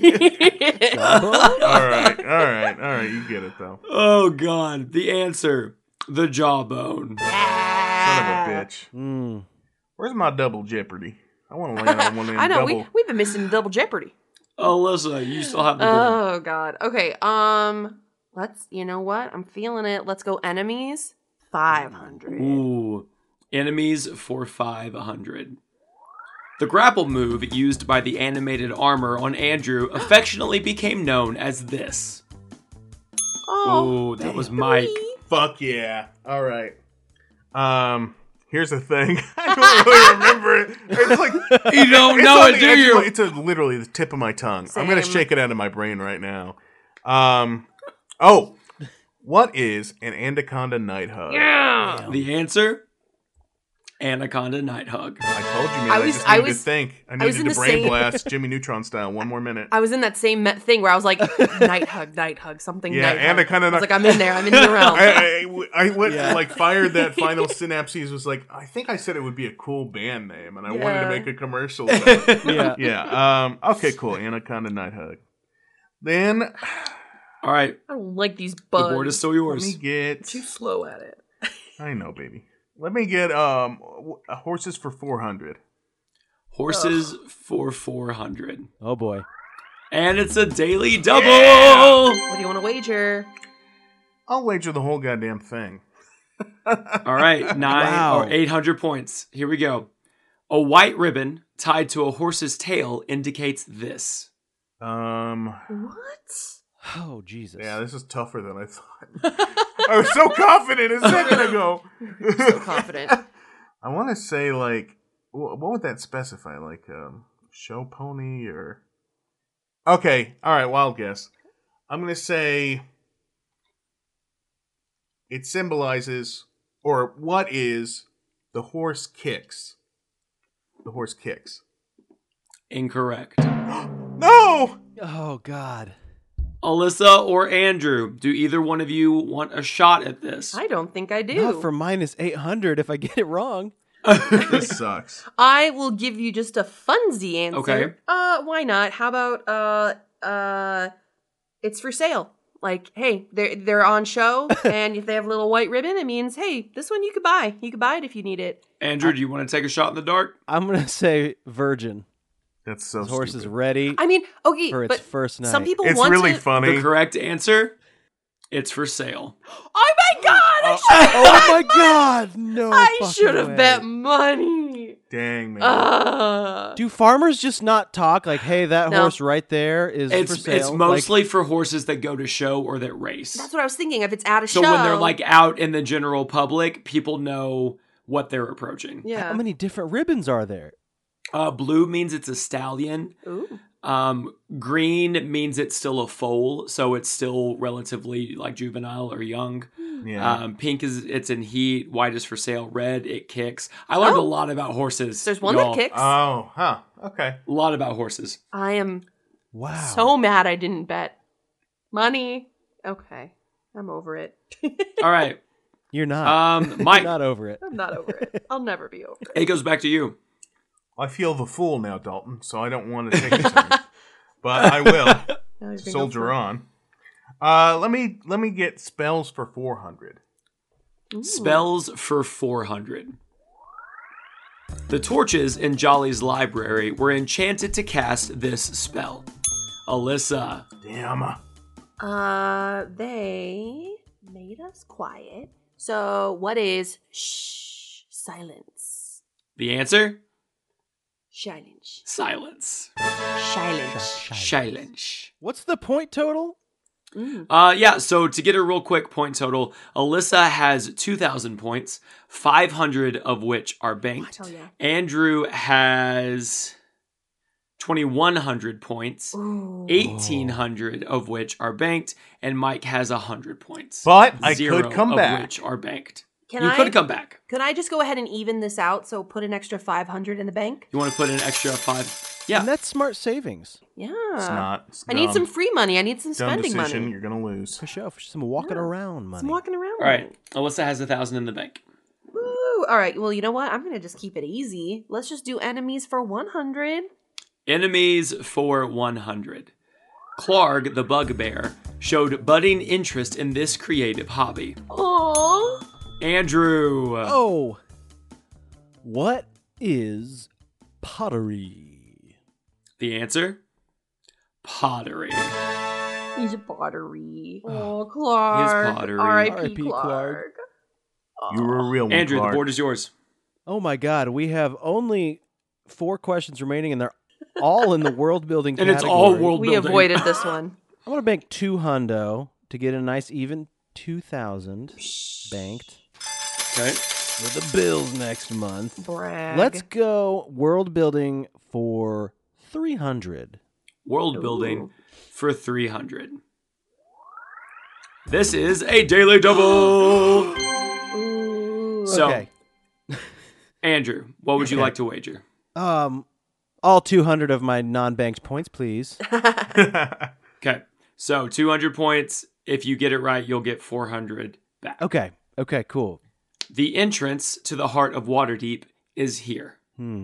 all right. You get it though. Oh god. The answer. The jawbone. Son of a bitch. Where's my double Jeopardy? I want to land on one of them I know double. we've been missing double Jeopardy. Alyssa, you still have the board. Oh God. Okay. Let's. You know what? I'm feeling it. Let's go enemies. 500. Ooh. Enemies for 500. The grapple move used by the animated armor on Andrew affectionately became known as this. Oh, that was Mike. Fuck yeah. All right. Here's the thing. I don't really remember it. It's like You don't it's know on it, the do edge of you? my- it's literally the tip of my tongue. I'm gonna Same. shake it out of my brain right now. Oh, what is an anaconda night hug? The answer? Anaconda Night Hug. I told you, man. I I, was- just I needed was- to think. I I was needed in to the brain same- blast Jimmy Neutron style. One more minute. I was in that same thing where I was like, night hug, something. Yeah, night hug. anaconda I was night- like, I'm in there. I'm in the realm. I went like fired that final synapses. Was like, I think I said it would be a cool band name, and I wanted to Yeah. make a commercial. About it. Yeah. Yeah. Okay. Cool. Anaconda Night Hug. Then All right, I don't like these the bugs. board is still let yours. me get. too slow at it. I know, baby. Let me get horses for 400. Horses for 400. Oh boy. And it's a daily double! What do you want to wager? I'll wager the whole goddamn thing. All right, Wow. 800 points. Here we go. A white ribbon tied to a horse's tail indicates this. What? Oh Jesus. Yeah, this is tougher than I thought. I was so confident a second ago. So confident. I want to say, like, what would that specify? Like, show pony or... Okay, all right, wild guess. I'm going to say it symbolizes, or what is, the horse kicks. The horse kicks. Incorrect. No! Oh God. Alyssa or Andrew, do either one of you want a shot at this? I don't think I do. Not for minus 800 if I get it wrong. This sucks. I will give you just a funsy answer. Okay. Why not? How about it's for sale. Like, hey, they're on show, and if they have a little white ribbon, it means, hey, this one you could buy. You could buy it if you need it. Andrew, do you want to take a shot in the dark? I'm gonna say virgin. That's so This horse is stupid. ready I mean, okay, for its but first night. some people It's want really to. funny. The correct answer? It's for sale. Oh my god! Oh my God! No. I fucking should have way. bet money. Dang, man. Do farmers just not talk like, "Hey, that No. horse right there is for It's sale"? Like, mostly for horses that go to show or that race. That's what I was thinking. If it's at a So show, when they're like out in the general public, people know what they're approaching. yeah. how many different ribbons are there? Blue means it's a stallion. Ooh. Green means it's still a foal, so it's still relatively like juvenile or young. Yeah. Pink is it's in heat. White is for sale. Red it kicks. I learned a Oh. lot about horses. There's one y'all. that kicks. Oh, huh. Okay. A lot about horses. I am Wow. so mad I didn't bet money. Okay, I'm over it. All right, You're not. You're Mike. not over it. I'm not over it. I'll never be over it. It goes back to you. I feel the fool now, Dalton, so I don't want to take a turn. But I will. Now you're gonna go Soldier for- on. Let me get spells for 400. Spells for 400. The torches in Jolly's library were enchanted to cast this spell. Alyssa. Damn. They made us quiet. So what is silence? The answer? Silence. Silence. Silence. Silence. What's the point total? Yeah, so to get a real quick point total, Alyssa has 2,000 points, 500 of which are banked. Hell yeah. Andrew has 2,100 points, 1,800 of which are banked, and Mike has 100 points. But I Zero could come of back. which are banked. Can You I could come back. Could I just go ahead and even this out? So put an extra 500 in the bank? You want to put an extra 5? Yeah. And that's smart savings. Yeah. It's not. It's I need dumb. some free money. I need some dumb spending decision. money. You're gonna lose. For sure. For some walking around money. Some walking around All right. money. Alyssa has 1,000 in the bank. Woo. All right. Well, you know what? I'm going to just keep it easy. Let's just do enemies for 100. Enemies for 100. Clark, the bugbear, showed budding interest in this creative hobby. Aww. Andrew. Oh. What is pottery? The answer? Pottery. He's a pottery. Oh, Clark. pottery. R.I.P. R.I.P. Clark. You were a real one, Andrew, Clark. the board is yours. Oh my God. We have only 4 questions remaining, and they're all in the world building And category. it's all world We building. avoided this one. I'm going to bank 2 hundo to get a nice even 2,000 banked Okay. with the bills next month. Brag. Let's go world building for 300. World building for 300. This is a daily double. Ooh. So, Okay. Andrew, what would you like to wager? All 200 of my non-banked points, please. Okay. So 200 points. If you get it right, you'll get 400 back. Okay. Okay, cool. The entrance to the heart of Waterdeep is here.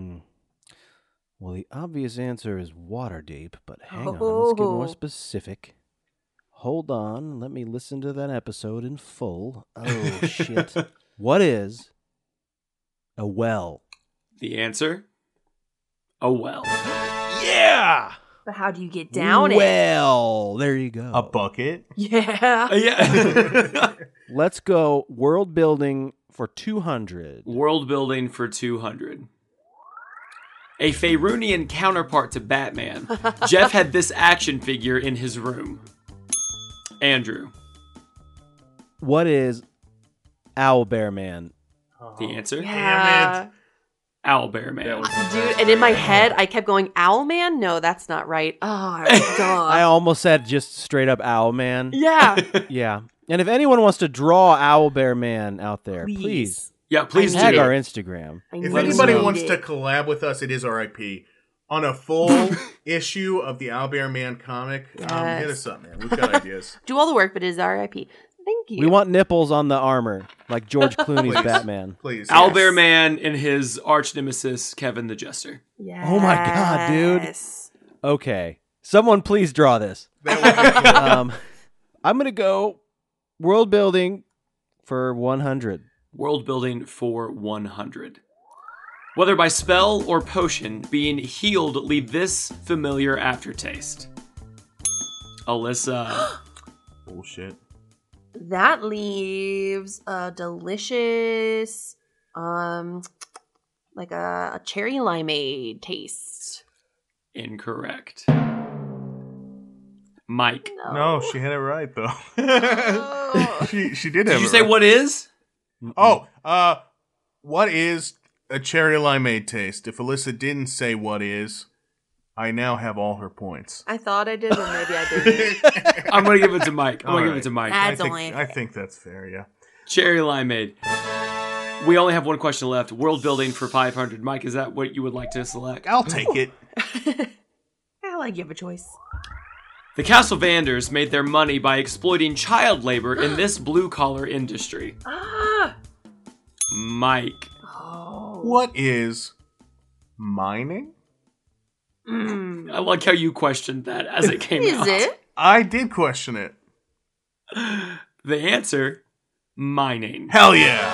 Well, the obvious answer is Waterdeep, but hang on, let's get more specific. Hold on, let me listen to that episode in full. Oh, shit. What is a well? The answer? A well. Yeah! But how do you get down it? Well, there you go. A bucket. Yeah. Yeah. Let's go world building for 200. World building for 200. A Faerunian counterpart to Batman, Jeff had this action figure in his room. Andrew, What is Owlbear Man? the answer? Yeah. Owlbear Man. Dude, and in my head, I kept going, Owl Man? No, that's not right. Oh, duh. I almost said just straight up Owl Man. Yeah. Yeah. And if anyone wants to draw Owlbear Man out there, please Yeah, please tag do. our Instagram. If Let us anybody know. wants to collab with us, it is RIP. On a full issue of the Owlbear Man comic, hit us up, man. We've got ideas. Do all the work, but it is R.I.P. Thank you. We want nipples on the armor, like George Clooney's Please. Batman. Please. Owlbear Man and his arch nemesis, Kevin the Jester. Yes. Oh my God, dude. Okay. Someone please draw this. That would be cool. I'm going to go world building for 100. World building for 100. Whether by spell or potion, being healed leave this familiar aftertaste. Alyssa. Bullshit. That leaves a delicious, like a cherry limeade taste. Incorrect. Mike. No, she had it right though. Oh. she did have Did it you say right. what is? Oh, what is a cherry limeade taste? If Alyssa didn't say what is, I now have all her points. I thought I did, but maybe I didn't. I'm going to give it to Mike. I'm going to give Alright. it to Mike. That's I think, only I think that's fair, yeah. Cherry limeade. We only have one question left. World building for 500. Mike, is that what you would like to select? I'll take it. I'll give a choice. The Castlevanders made their money by exploiting child labor in this blue-collar industry. Ah! Mike. Oh. What is mining? Mm. I like how you questioned that as it came Is out. it? I did question it. The answer, mining. Hell yeah.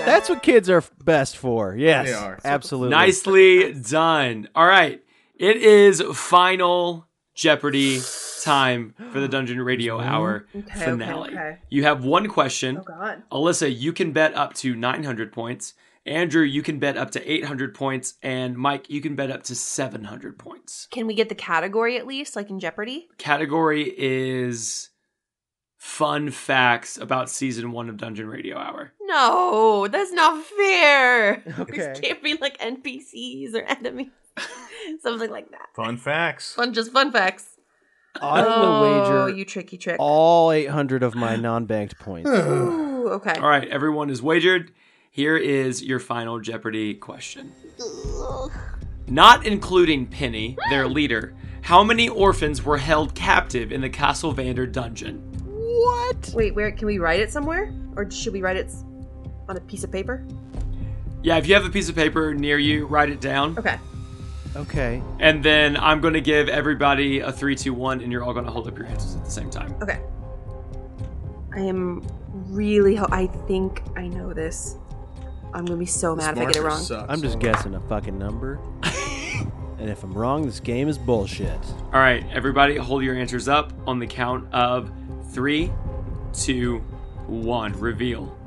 That's what kids are best for. Yes, They are. absolutely. Nicely done. All right. It is final Jeopardy time for the Dungeon Radio Hour finale. okay. You have one question. Oh, God. Alyssa, you can bet up to 900 points. Andrew, you can bet up to 800 points. And Mike, you can bet up to 700 points. Can we get the category at least, like in Jeopardy? Category is fun facts about season 1 of Dungeon Radio Hour. No, that's not fair. Okay. These can't be like NPCs or enemies. Something like that. Fun facts. Just fun facts. I will wager you tricky trick. all 800 of my non-banked points. Ooh, okay. All right, everyone is wagered. Here is your final Jeopardy question. Not including Penny, their leader, how many orphans were held captive in the Castle Vander dungeon? What? Wait, where can we write it somewhere? Or should we write it on a piece of paper? Yeah, if you have a piece of paper near you, write it down. Okay. Okay. And then I'm going to give everybody a 3, 2, 1, and you're all going to hold up your answers at the same time. Okay. I am really I think I know this. I'm gonna be so mad if I get it wrong. Sucks. I'm just guessing a fucking number. And if I'm wrong, this game is bullshit. All right, everybody, hold your answers up on the count of 3, 2, 1. Reveal.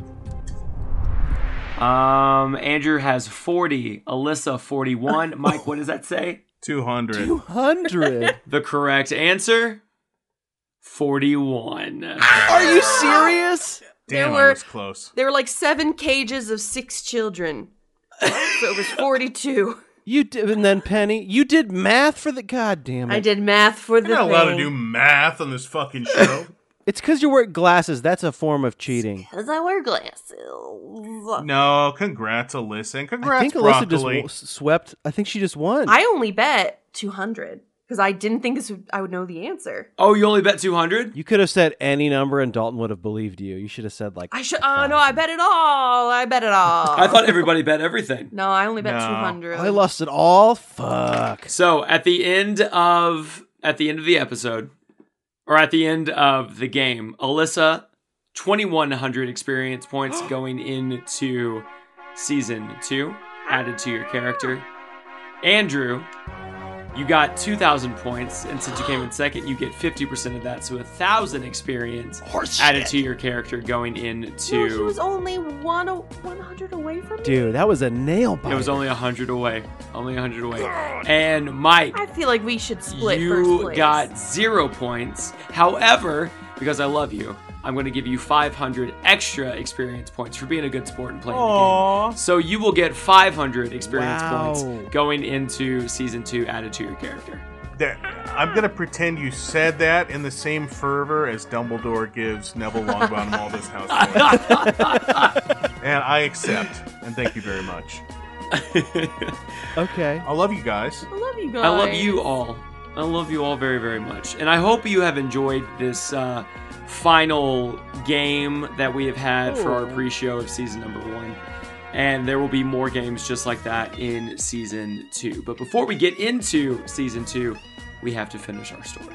Andrew has 40. Alyssa, 41. Mike, what does that say? 200. 200? The correct answer? 41. Are you serious? Damn, There I was close. There were like 7 cages of 6 children. So it was 42. You did, and then Penny, you did math for the goddamn it. I did math for the You're not allowed to thing. do math on this fucking show. It's because you wear glasses. That's a form of cheating. Because I wear glasses. No, congrats, Alyssa. And congrats, I think Alyssa Broccoli. just swept. I think she just won. I only bet 200 because I didn't think I would know the answer. Oh, you only bet 200? You could have said any number and Dalton would have believed you. You should have said like. I should. Oh no! I bet it all. I bet it all. I thought everybody bet everything. No, I only bet No. 200. I lost it all. Fuck. So at the end of the episode, or at the end of the game, Alyssa, 2,100 experience points going into season 2, added to your character. Andrew, you got 2,000 points, and since you came in second, you get 50% of that, so 1,000 experience added to your character going into. No, he was only 100 away from me. Dude, that was a nail biter. It was only 100 away. Only 100 away. And Mike, I feel like we should split first you place. got 0 points. However, because I love you, I'm going to give you 500 extra experience points for being a good sport and playing the game. So you will get 500 experience Wow. points going into season 2 added to your character. I'm going to pretend you said that in the same fervor as Dumbledore gives Neville Longbottom all this house points. And I accept. And thank you very much. Okay. I love you guys. I love you guys. I love you all. I love you all very, very much. And I hope you have enjoyed this final game that we have had for our pre-show of season number 1. And there will be more games just like that in season 2. But before we get into season 2, we have to finish our story.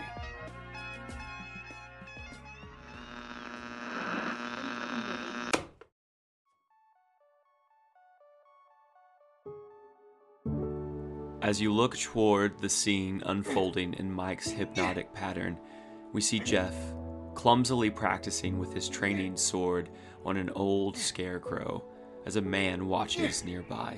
As you look toward the scene unfolding in Mike's hypnotic pattern, we see Jeff clumsily practicing with his training sword on an old scarecrow as a man watches nearby.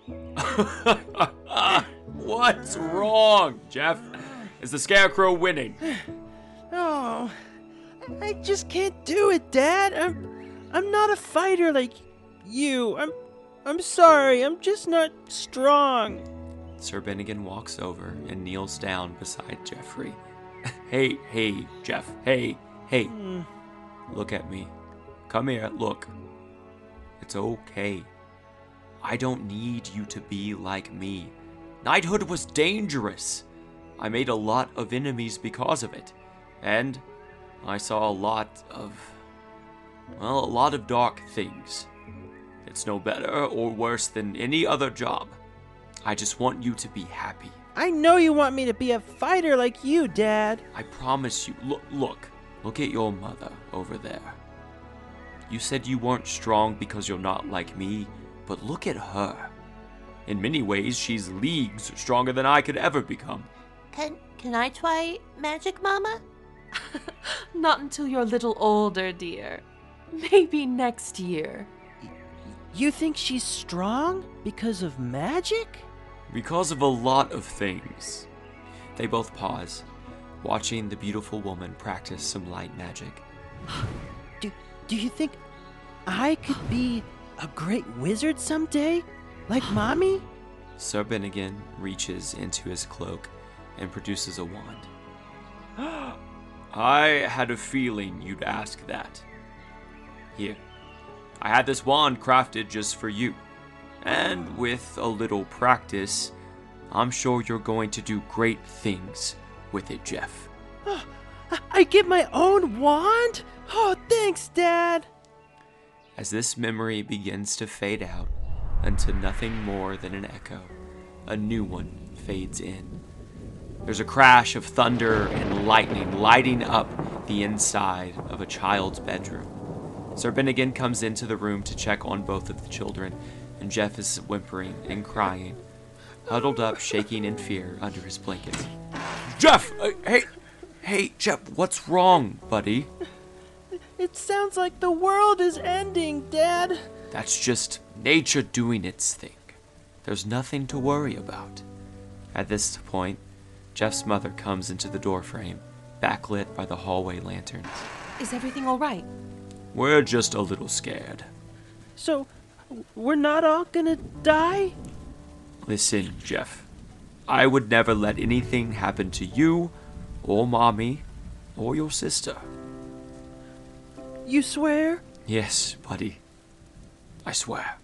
What's wrong, Jeff? Is the scarecrow winning? Oh, I just can't do it, Dad. I'm not a fighter like you. I'm sorry. I'm just not strong. Sir Bennigan walks over and kneels down beside Jeffrey. Hey, Jeff. Hey. Look at me. Come here, look. It's okay. I don't need you to be like me. Knighthood was dangerous. I made a lot of enemies because of it. And I saw a lot of dark things. It's no better or worse than any other job. I just want you to be happy. I know you want me to be a fighter like you, Dad. I promise you. Look at your mother over there. You said you weren't strong because you're not like me, but look at her. In many ways, she's leagues stronger than I could ever become. Can I try magic, Mama? Not until you're a little older, dear. Maybe next year. You think she's strong because of magic? Because of a lot of things. They both pause, watching the beautiful woman practice some light magic. Do you think I could be a great wizard someday? Like Mommy? Sir Bennigan reaches into his cloak and produces a wand. I had a feeling you'd ask that. Here, I had this wand crafted just for you. And with a little practice, I'm sure you're going to do great things with it, Jeff. I get my own wand? Oh, thanks, Dad. As this memory begins to fade out into nothing more than an echo, a new one fades in. There's a crash of thunder and lightning lighting up the inside of a child's bedroom. Sir Bennigan comes into the room to check on both of the children, and Jeff is whimpering and crying, huddled up, shaking in fear under his blankets. Jeff! Hey, Jeff, what's wrong, buddy? It sounds like the world is ending, Dad. That's just nature doing its thing. There's nothing to worry about. At this point, Jeff's mother comes into the doorframe, backlit by the hallway lanterns. Is everything all right? We're just a little scared. So, we're not all gonna die? Listen, Jeff. I would never let anything happen to you, or Mommy, or your sister. You swear? Yes, buddy. I swear.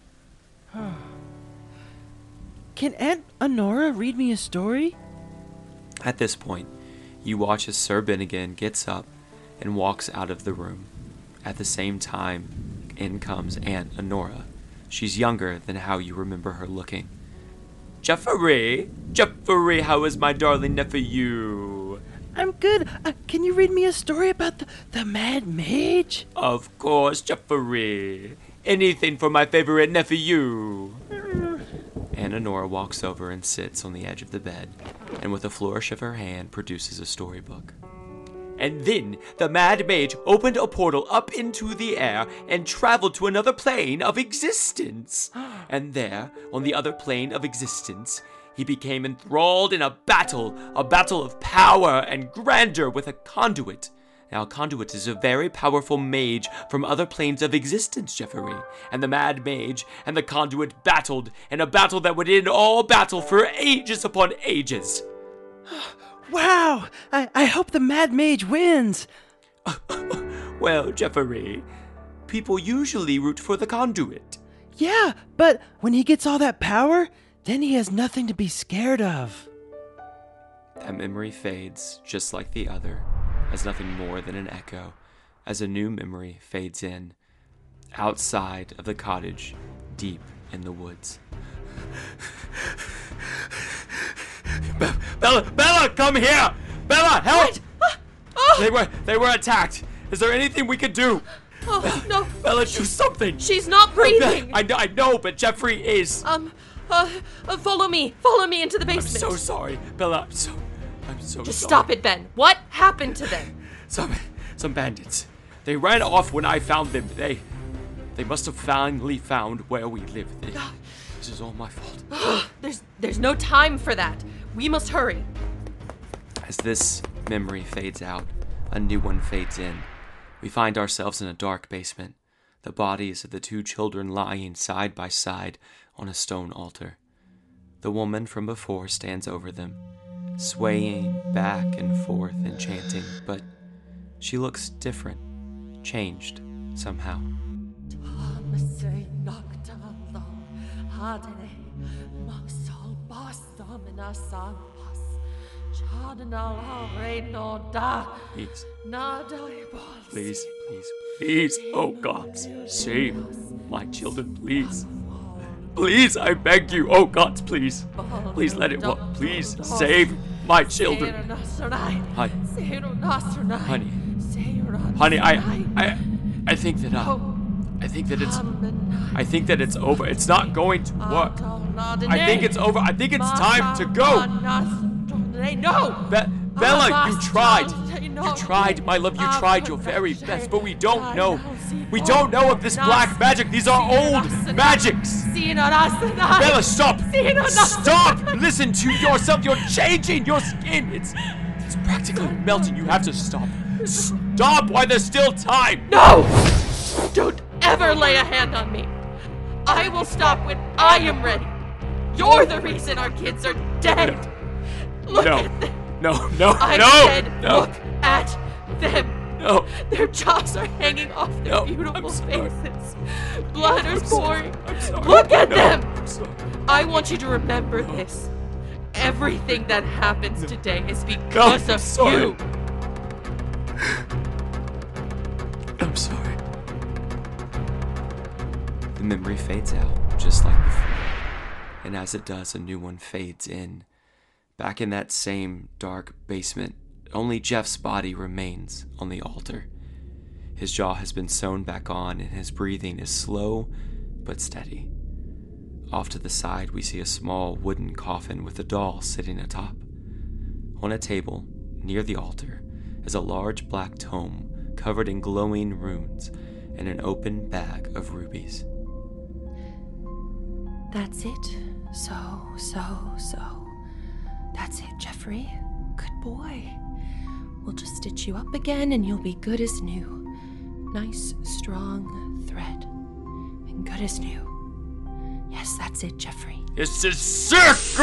Can Aunt Honora read me a story? At this point, you watch as Sir Bennigan gets up and walks out of the room. At the same time, in comes Aunt Honora. She's younger than how you remember her looking. Jeffrey, how is my darling nephew? I'm good. Can you read me a story about the Mad Mage? Of course, Jeffrey. Anything for my favorite nephew. Aunt Honora walks over and sits on the edge of the bed, and with a flourish of her hand produces a storybook. And then the Mad Mage opened a portal up into the air and traveled to another plane of existence. And there, on the other plane of existence, he became enthralled in a battle of power and grandeur with a conduit. Now, a conduit is a very powerful mage from other planes of existence, Jeffrey. And the Mad Mage and the conduit battled in a battle that would end all battle for ages upon ages. Wow! I hope the Mad Mage wins! Well, Jeffrey, people usually root for the conduit. Yeah, but when he gets all that power, then he has nothing to be scared of. That memory fades, just like the other, as nothing more than an echo, as a new memory fades in, outside of the cottage, deep in the woods. Bella, come here! Bella, help! They were attacked. Is there anything we could do? Oh, no. Bella, do something. She's not breathing. I know, but Jeffrey is. Follow me. Follow me into the I'm basement. so sorry, Bella. I'm so Just sorry. stop it, Ben. What happened to them? Some bandits. They ran off when I found them. They must have finally found where we live. This is all my fault. There's no time for that. We must hurry. As this memory fades out, a new one fades in. We find ourselves in a dark basement, the bodies of the two children lying side by side on a stone altar. The woman from before stands over them, swaying back and forth and chanting, but she looks different, changed somehow. Please, oh God, save my children, please. Please, I beg you, oh God, please. Please let it work, please, save my children. Honey, I think that I think that it's over. It's not going to work. I think it's over. I think it's time to go. No! Bella, you tried. You tried, my love, you tried your very best, but we don't know. We don't know of this black magic. These are old magics. Bella, stop. Stop. Listen to yourself. You're changing your skin. It's practically melting. You have to stop. Stop while there's still time. No! Don't ever lay a hand on me. I will stop when I am ready. You're the reason our kids are dead. Look at them. No. I said look at them. No. Their jaws are hanging off their beautiful faces. Blood is pouring. Look at them. I'm sorry. I want you to remember this. Everything that happens today is because of you. I'm sorry. The memory fades out, just like before. And as it does, a new one fades in. Back in that same dark basement, only Jeff's body remains on the altar. His jaw has been sewn back on, and his breathing is slow but steady. Off to the side, we see a small wooden coffin with a doll sitting atop. On a table, near the altar, is a large black tome covered in glowing runes and an open bag of rubies. That's it. So. That's it, Jeffrey. Good boy. We'll just stitch you up again and you'll be good as new. Nice, strong thread. And good as new. Yes, that's it, Jeffrey. This is sick!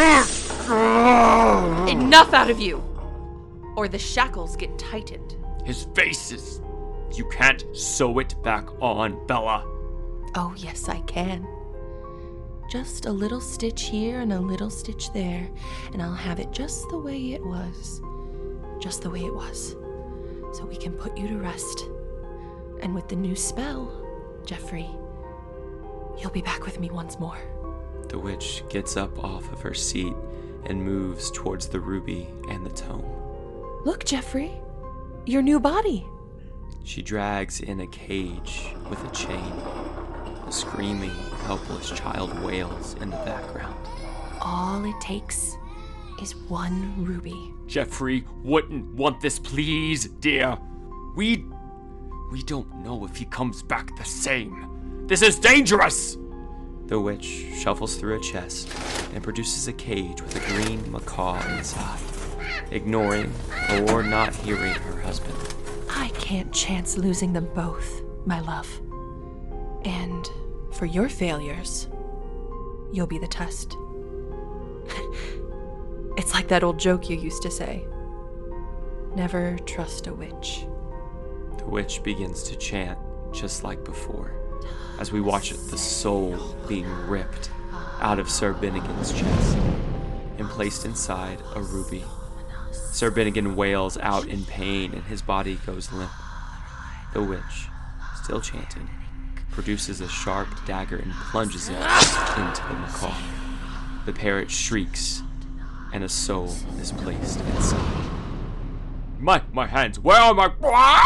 Enough out of you! Or the shackles get tightened. His face is... You can't sew it back on, Bella. Oh, yes, I can. Just a little stitch here and a little stitch there, and I'll have it just the way it was. Just the way it was. So we can put you to rest. And with the new spell, Jeffrey, you'll be back with me once more. The witch gets up off of her seat and moves towards the ruby and the tome. Look, Jeffrey, your new body. She drags in a cage with a chain. A screaming, helpless child wails in the background. All it takes is one ruby. Jeffrey wouldn't want this, please, dear. We don't know if he comes back the same. This is dangerous! The witch shuffles through a chest and produces a cage with a green macaw inside, ignoring or not hearing her husband. I can't chance losing them both, my love. And for your failures, you'll be the test. It's like that old joke you used to say. Never trust a witch. The witch begins to chant just like before, as we watch the soul being ripped out of Sir Bennigan's chest and placed inside a ruby. Sir Bennigan wails out in pain and his body goes limp. The witch, still chanting, produces a sharp dagger and plunges it into the macaw. The parrot shrieks, and a soul is placed inside. My hands, where are my...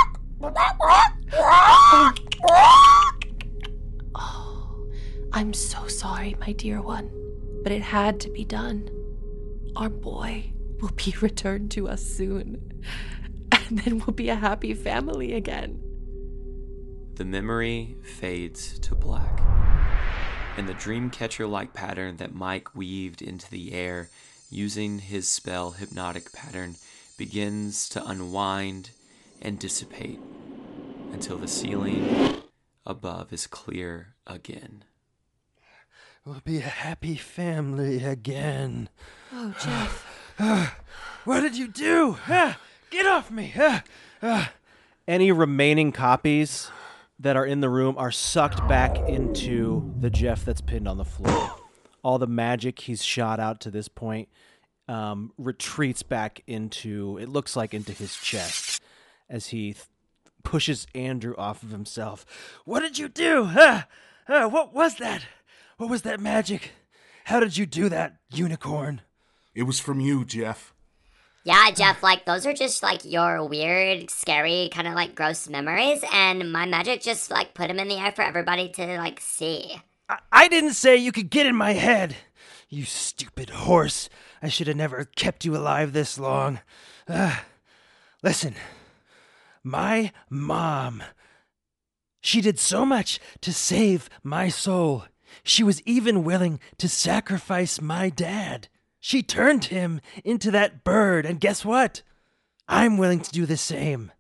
Oh, I'm so sorry, my dear one, but it had to be done. Our boy will be returned to us soon, and then we'll be a happy family again. The memory fades to black, and the dreamcatcher-like pattern that Mike weaved into the air using his spell hypnotic pattern begins to unwind and dissipate until the ceiling above is clear again. We'll be a happy family again. Oh, Jeff. What did you do? Get off me! Any remaining copies that are in the room are sucked back into the Jeff that's pinned on the floor. All the magic he's shot out to this point retreats back into, it looks like, into his chest as he pushes Andrew off of himself. What did you do? What was that? What was that magic? How did you do that, unicorn? It was from you, Jeff. Yeah, Jeff, like, those are just, like, your weird, scary, kind of, like, gross memories, and my magic just, like, put them in the air for everybody to, like, see. I didn't say you could get in my head. You stupid horse. I should have never kept you alive this long. Listen, my mom, she did so much to save my soul. She was even willing to sacrifice my dad. She turned him into that bird, and guess what? I'm willing to do the same.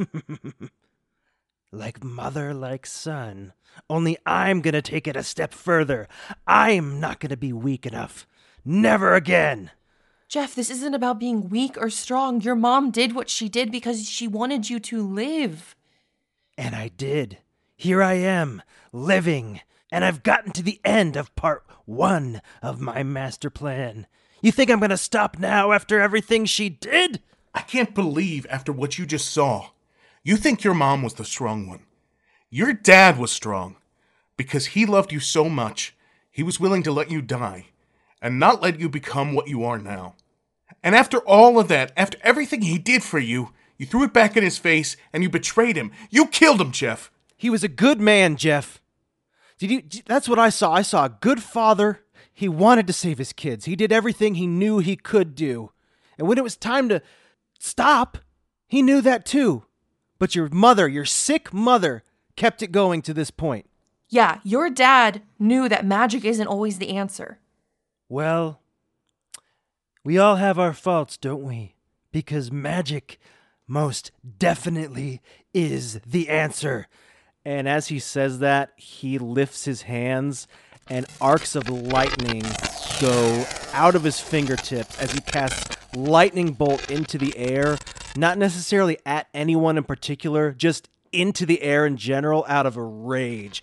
Like mother, like son. Only I'm gonna take it a step further. I'm not gonna be weak enough. Never again. Jeff, this isn't about being weak or strong. Your mom did what she did because she wanted you to live. And I did. Here I am, living. And I've gotten to the end of part 1 of my master plan. You think I'm gonna stop now after everything she did? I can't believe after what you just saw. You think your mom was the strong one. Your dad was strong. Because he loved you so much, he was willing to let you die. And not let you become what you are now. And after all of that, after everything he did for you, you threw it back in his face and you betrayed him. You killed him, Jeff. He was a good man, Jeff. That's what I saw. I saw a good father. He wanted to save his kids. He did everything he knew he could do. And when it was time to stop, he knew that too. But your mother, your sick mother, kept it going to this point. Yeah, your dad knew that magic isn't always the answer. Well, we all have our faults, don't we? Because magic most definitely is the answer. And as he says that, he lifts his hands and arcs of lightning go out of his fingertips as he casts lightning bolt into the air, not necessarily at anyone in particular, just into the air in general out of a rage.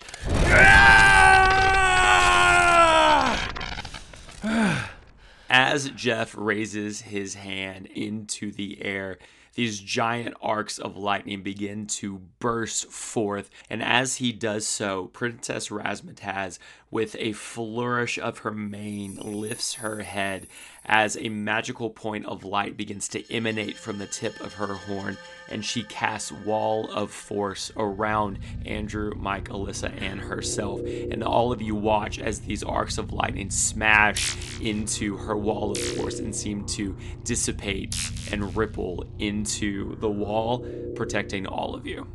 As Jeff raises his hand into the air, these giant arcs of lightning begin to burst forth, and as he does so, Princess Razmataz, with a flourish of her mane, lifts her head as a magical point of light begins to emanate from the tip of her horn, and she casts Wall of Force around Andrew, Mike, Alyssa, and herself. And all of you watch as these arcs of lightning smash into her Wall of Force and seem to dissipate and ripple into the wall, protecting all of you.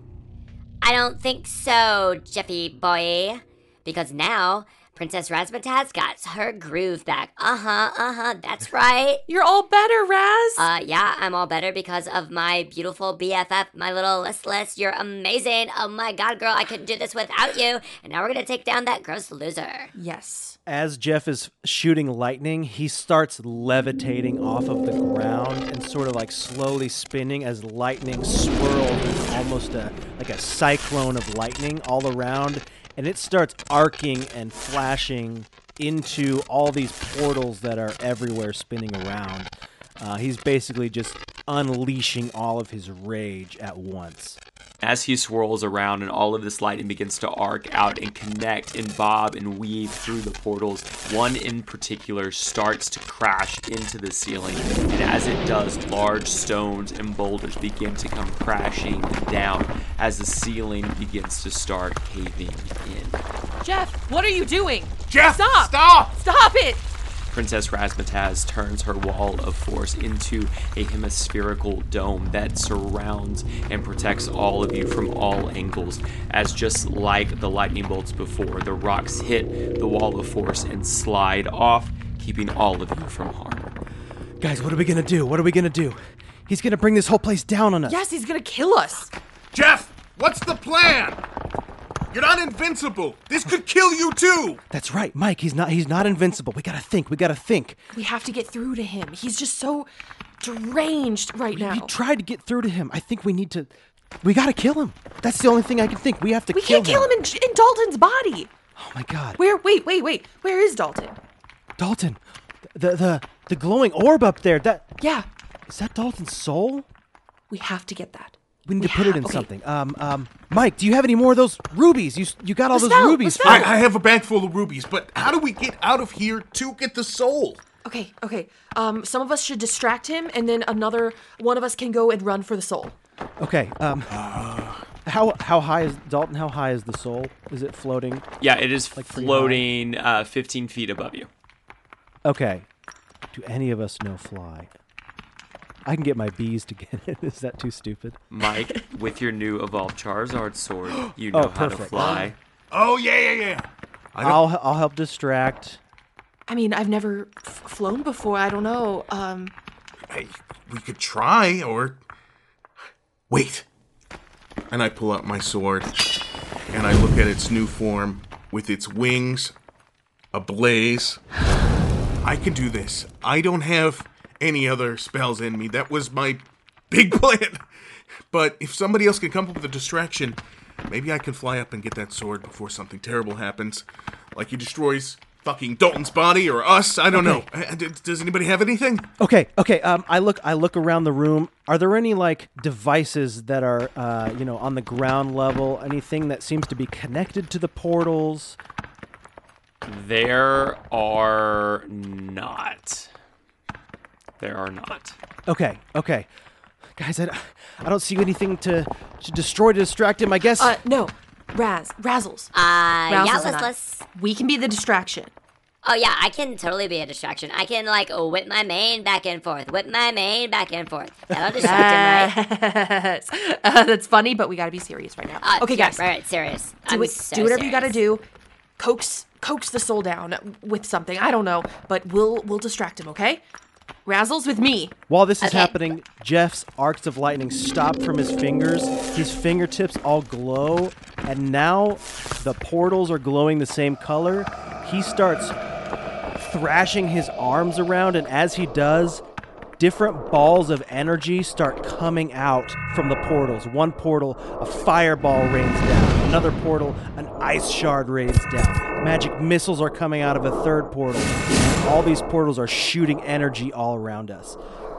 I don't think so, Jeffy boy. Because now, Princess Razmataz got her groove back. That's right. You're all better, Raz. Yeah, I'm all better because of my beautiful BFF, my little Listless. You're amazing. Oh my god, girl, I couldn't do this without you. And now we're gonna take down that gross loser. Yes. As Jeff is shooting lightning, he starts levitating off of the ground and sort of like slowly spinning as lightning swirls with almost like a cyclone of lightning all around. And it starts arcing and flashing into all these portals that are everywhere spinning around. He's basically just unleashing all of his rage at once. As he swirls around and all of this lightning begins to arc out and connect and bob and weave through the portals, one in particular starts to crash into the ceiling. And as it does, large stones and boulders begin to come crashing down as the ceiling begins to start caving in. Jeff, what are you doing? Jeff, Stop! stop! Stop it! Princess Razmataz turns her Wall of Force into a hemispherical dome that surrounds and protects all of you from all angles, as just like the lightning bolts before, the rocks hit the Wall of Force and slide off, keeping all of you from harm. Guys, what are we gonna do? What are we gonna do? He's gonna bring this whole place down on us. Yes, he's gonna kill us. Jeff, what's the plan? You're not invincible. This could kill you too. That's right, Mike. He's not invincible. We gotta think. We have to get through to him. He's just so deranged right now. We tried to get through to him. I think we gotta kill him. That's the only thing I can think. We have to kill him. We can't kill him in Dalton's body. Oh my god. Wait. Where is Dalton? Dalton. The glowing orb up there. Yeah. Is that Dalton's soul? We have to get that. We need to put it in something. Mike, do you have any more of those rubies? You got all those rubies. I have a bag full of rubies, but how do we get out of here to get the soul? Okay. Some of us should distract him, and then another one of us can go and run for the soul. Okay. How high is Dalton? How high is the soul? Is it floating? Yeah, it is Like pretty floating 15 feet above you. Okay. Do any of us know fly? I can get my bees to get it. Is that too stupid? Mike, with your new evolved Charizard sword, you know how to perfect. fly. Oh, yeah. I'll help distract. I mean, I've never flown before. I don't know. Hey, we could try, or... Wait. And I pull out my sword, and I look at its new form with its wings ablaze. I can do this. I don't have any other spells in me. That was my big plan. But if somebody else can come up with a distraction, maybe I can fly up and get that sword before something terrible happens. Like he destroys fucking Dalton's body or us. I don't know. Does anybody have anything? Okay. I look around the room. Are there any like devices that are on the ground level? Anything that seems to be connected to the portals? There are not. Okay. Guys, I don't see anything to destroy to distract him. I guess. No. Razzles. Yeah, Razzles and I. let's. We can be the distraction. Oh yeah, I can totally be a distraction. I can like whip my mane back and forth. That'll distract him, right? Yes. That's funny, but we gotta be serious right now. Okay, yeah, guys. Right, serious. Do whatever you gotta do. Coax the soul down with something. I don't know, but we'll distract him, okay? Razzles with me. While this is Okay. happening, Jeff's arcs of lightning stop from his fingers. His fingertips all glow, and now the portals are glowing the same color. He starts thrashing his arms around, and as he does, different balls of energy start coming out from the portals. One portal, a fireball rains down. Another portal, an ice shard rains down. Magic missiles are coming out of a third portal. And all these portals are shooting energy all around us.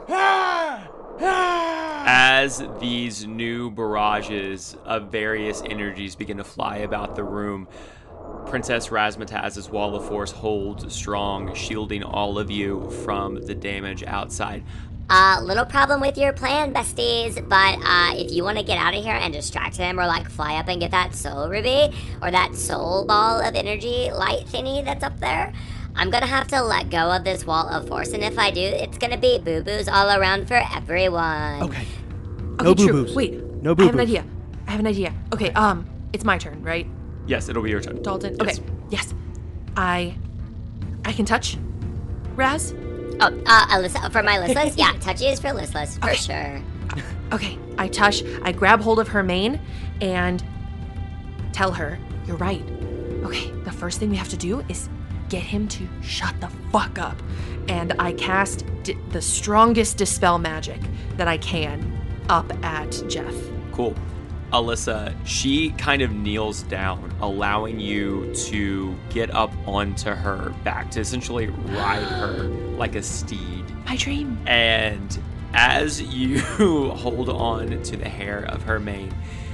As these new barrages of various energies begin to fly about the room, Princess Razmataz's Wall of Force holds strong, shielding all of you from the damage outside. Little problem with your plan, besties, but if you want to get out of here and distract him or like fly up and get that soul ruby or that soul ball of energy light thingy that's up there, I'm gonna have to let go of this Wall of Force, and if I do, it's gonna be boo-boos all around for everyone. Okay. Okay, No true. boo-boos. Wait. No I have boo-boos. an idea. Okay, it's my turn, right? Yes, it'll be your turn. Dalton? Yes. Okay. Yes. I can touch Raz? Oh, Alyssa, for my listless? Yeah, touches for listless, for sure. Okay, I grab hold of her mane and tell her, you're right. Okay, the first thing we have to do is get him to shut the fuck up. And I cast the strongest dispel magic that I can up at Jeff. Cool. Alyssa, she kind of kneels down, allowing you to get up onto her back to essentially ride her like a steed. My dream. And as you hold on to the hair of her mane,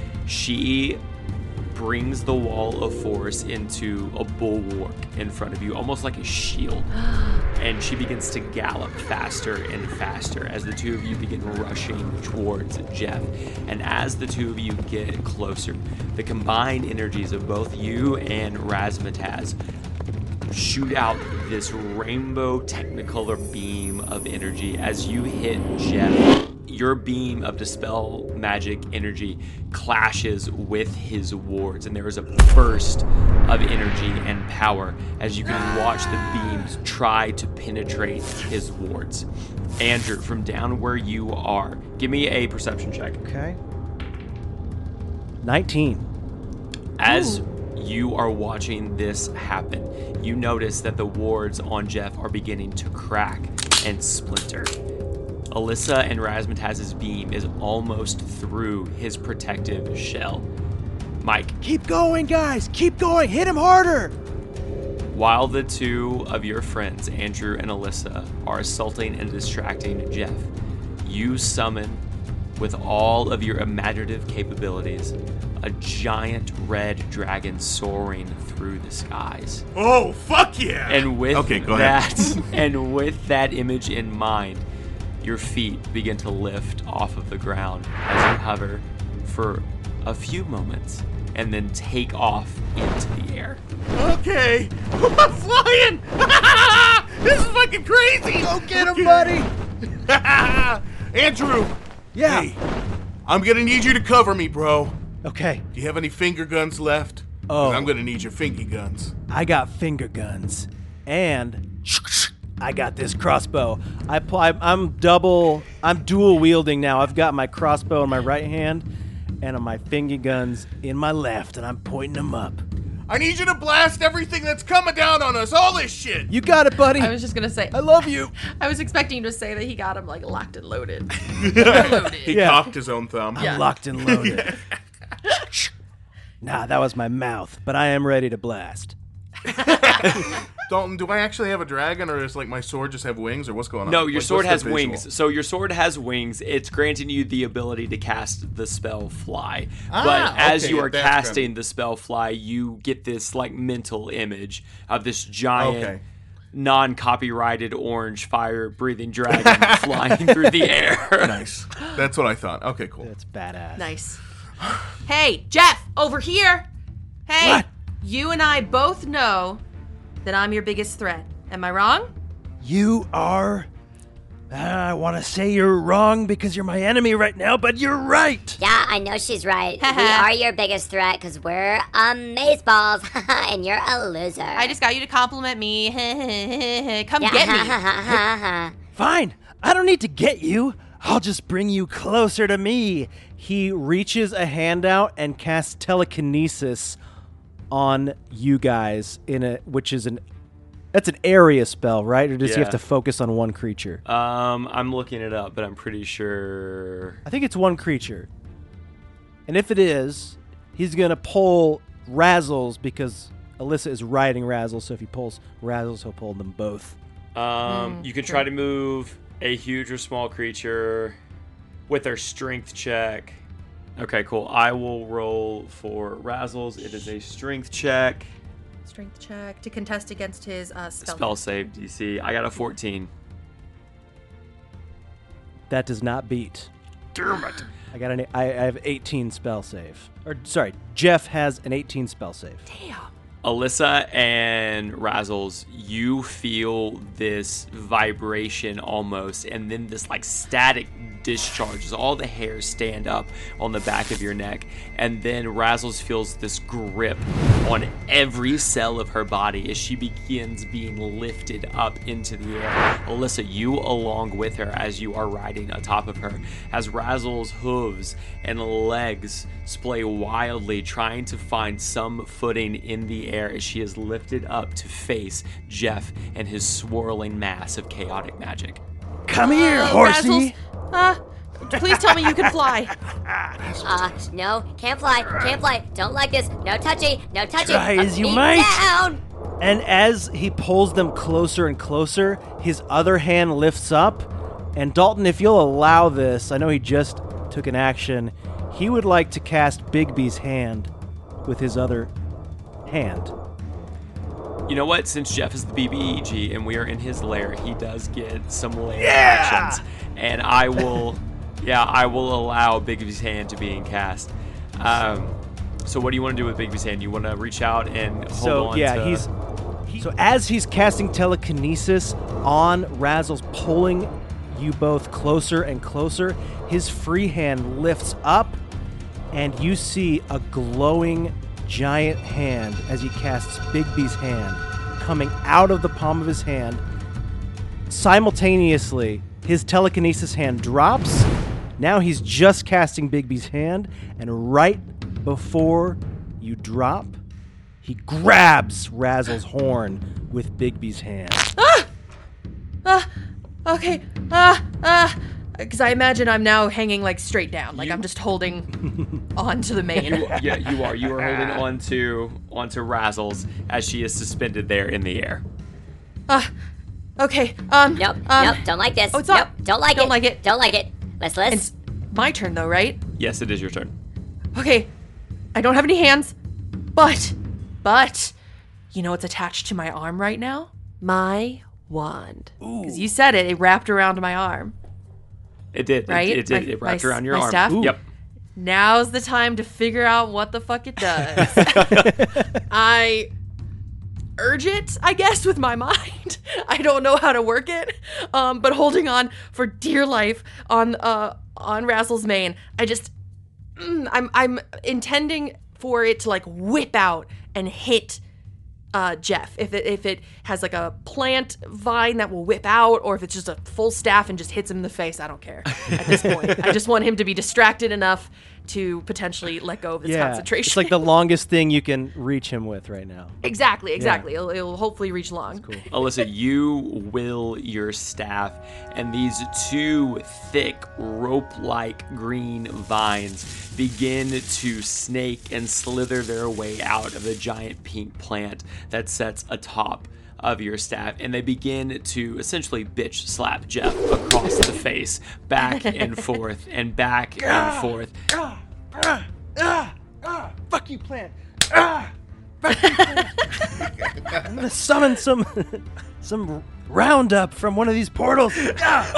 she brings the Wall of Force into a bulwark in front of you, almost like a shield. And she begins to gallop faster and faster as the two of you begin rushing towards Jeff. And as the two of you get closer, the combined energies of both you and Razmataz shoot out this rainbow technicolor beam of energy as you hit Jeff. Your beam of dispel magic energy clashes with his wards, and there is a burst of energy and power as you can watch the beams try to penetrate his wards. Andrew, from down where you are, give me a perception check. Okay. 19. As you are watching this happen, you notice that the wards on Jeff are beginning to crack and splinter. Alyssa and Razmataz's beam is almost through his protective shell. Mike, Keep going, guys. Keep going. Hit him harder. while the two of your friends, Andrew and Alyssa, are assaulting and distracting Jeff, you summon with all of your imaginative capabilities, a giant red dragon soaring through the skies. Oh, fuck yeah! And with Okay, go ahead. and with that image in mind, your feet begin to lift off of the ground as you hover for a few moments and then take off into the air. Okay, I'm flying! This is fucking crazy! Go get him, buddy. Andrew! Yeah. Hey, I'm gonna need you to cover me, bro. Okay. Do you have any finger guns left? Oh. 'Cause I'm gonna need your fingy guns. I got finger guns, and I got this crossbow. I'm dual wielding now. I've got my crossbow in my right hand, and my finger guns in my left, and I'm pointing them up. I need you to blast everything that's coming down on us. All this shit. You got it, buddy. I was just gonna say. I love you. I was expecting you to say that he got him like locked and loaded. He Yeah. cocked his own thumb. Yeah. I'm locked and loaded. Nah, that was my mouth, but I am ready to blast. Dalton, do I actually have a dragon, or does like my sword just have wings, or what's going on? No, your Like, sword what's has the visual? wings. So your sword has wings. It's granting you the ability to cast the spell Fly. Ah, But as okay, you are that's casting good. the spell Fly, you get this like mental image of this giant, Okay. non-copyrighted orange fire-breathing dragon flying through the air. Nice. That's what I thought. Okay, cool. That's badass. Nice. Hey, Jeff, over here. Hey, What? you and I both know that I'm your biggest threat. Am I wrong? You are. I want to say you're wrong because you're my enemy right now, but you're right. Yeah, I know she's right. We are your biggest threat because we're amazeballs, and you're a loser. I just got you to compliment me. Come get me. Fine. I don't need to get you. I'll just bring you closer to me. He reaches a hand out and casts telekinesis on you guys that's an area spell, right? Or does he Yeah. have to focus on one creature? I'm looking it up, but I'm pretty sure. I think it's one creature. And if it is, he's going to pull Razzles because Alyssa is riding Razzles, so if he pulls Razzles, he'll pull them both. You can try to move a huge or small creature with their strength check. Okay, cool. I will roll for Razzles. It is a strength check. Strength check to contest against his spell. Spell save DC. I got a 14. That does not beat. Damn it. I have 18 spell save. Or sorry, Jeff has an 18 spell save. Damn. Alyssa and Razzles, you feel this vibration almost, and then this like static discharge as all the hairs stand up on the back of your neck, and then Razzles feels this grip on every cell of her body as she begins being lifted up into the air. Alyssa, you along with her as you are riding atop of her, as Razzles' hooves and legs splay wildly, trying to find some footing in the air as she is lifted up to face Jeff and his swirling mass of chaotic magic. Come here, horsey. Razzles, please tell me you can fly. No, can't fly. Don't like this. No touchy. Try as you Keep might. down. And as he pulls them closer and closer, his other hand lifts up. And Dalton, if you'll allow this, I know he just took an action. He would like to cast Bigby's hand with his other hand. You know what? Since Jeff is the BBEG and we are in his lair, he does get some lair actions. And I will allow Bigby's hand to be cast. So what do you want to do with Bigby's hand? You want to reach out and hold on to... So as he's casting telekinesis on Razzles, pulling you both closer and closer, his free hand lifts up, and you see a glowing giant hand as he casts Bigby's hand coming out of the palm of his hand. Simultaneously, his telekinesis hand drops. Now he's just casting Bigby's hand, and right before you drop, he grabs Razzle's horn with Bigby's hand. Okay. Because I imagine I'm now hanging like straight down, like I'm just holding on to the mane. Yeah, you are. You are holding onto Razzles as she is suspended there in the air. Okay. Nope. Don't like this. Oh, it's not. Nope. Don't like it. Don't like it. Listless. my turn though, right? Yes, it is your turn. Okay, I don't have any hands, but, you know what's attached to my arm right now? My wand. Because you said it wrapped around my arm. It did. Right? It did. It wrapped around your my arm. staff? Yep. Now's the time to figure out what the fuck it does. I urge it, I guess, with my mind. I don't know how to work it, but holding on for dear life on Razzle's mane. I'm intending for it to like whip out and hit Jeff. If it has like a plant vine that will whip out, or if it's just a full staff and just hits him in the face, I don't care at this point. I just want him to be distracted enough to potentially let go of his concentration. It's like the longest thing you can reach him with right now. Exactly. It'll hopefully reach long. Cool. Alyssa, you will your staff, and these two thick, rope-like green vines begin to snake and slither their way out of the giant pink plant that sits atop of your staff, and they begin to essentially bitch slap Jeff across the face, back and forth, and back and forth. Fuck you, plant. Fuck you, plant. I'm gonna summon some Roundup from one of these portals. If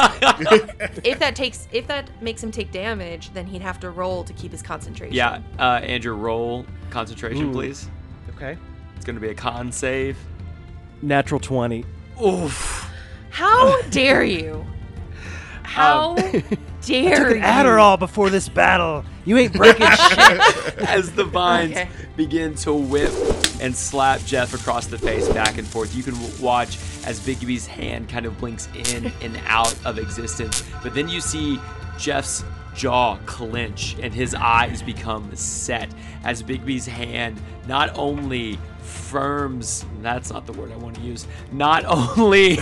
that makes him take damage, then he'd have to roll to keep his concentration. Yeah, Andrew, roll concentration, please. Okay. It's going to be a con save. Natural 20. Oof. How dare you? How dare you? Adderall before this battle. You ain't breaking shit. As the vines begin to whip and slap Jeff across the face back and forth, you can watch as Bigby's hand kind of blinks in and out of existence. But then you see Jeff's jaw clench and his eyes become set as Bigby's hand not only firms, that's not the word I want to use, not only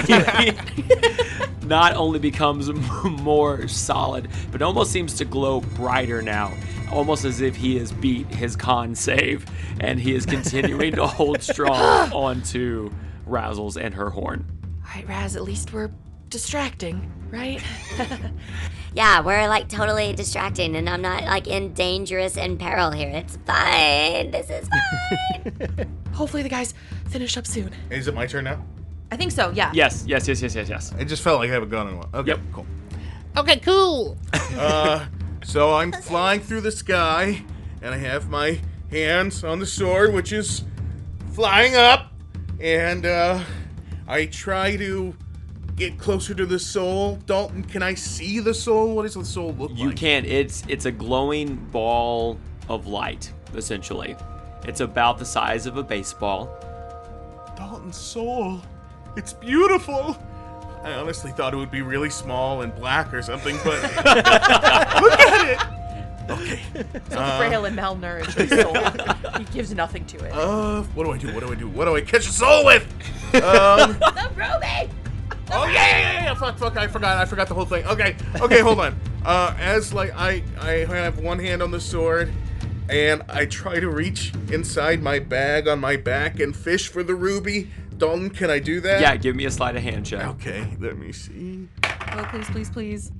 becomes more solid, but almost seems to glow brighter now, almost as if he has beat his con save and he is continuing to hold strong onto Razzles and her horn. All right, Raz, at least we're distracting, right? Yeah, we're like totally distracting, and I'm not like in dangerous and peril here. It's fine. This is fine. Hopefully the guys finish up soon. Is it my turn now? I think so, yeah. Yes. It just felt like I have a gun in one. Okay, Yep. cool. Okay, cool. So I'm flying through the sky, and I have my hands on the sword, which is flying up, and I try to get closer to the soul. Dalton, can I see the soul? What does the soul look like? You can't. It's a glowing ball of light, essentially. It's about the size of a baseball. Dalton's soul. It's beautiful. I honestly thought it would be really small and black or something, but look at it. Okay. So frail and malnourished his soul. He gives nothing to it. What do I do? What do I catch a soul with? The ruby! Oh yeah. Fuck. I forgot the whole thing. Okay, hold on. As like I have one hand on the sword, and I try to reach inside my bag on my back and fish for the ruby. Dalton, can I do that? Yeah, give me a sleight of hand check. Okay, let me see. Oh, please.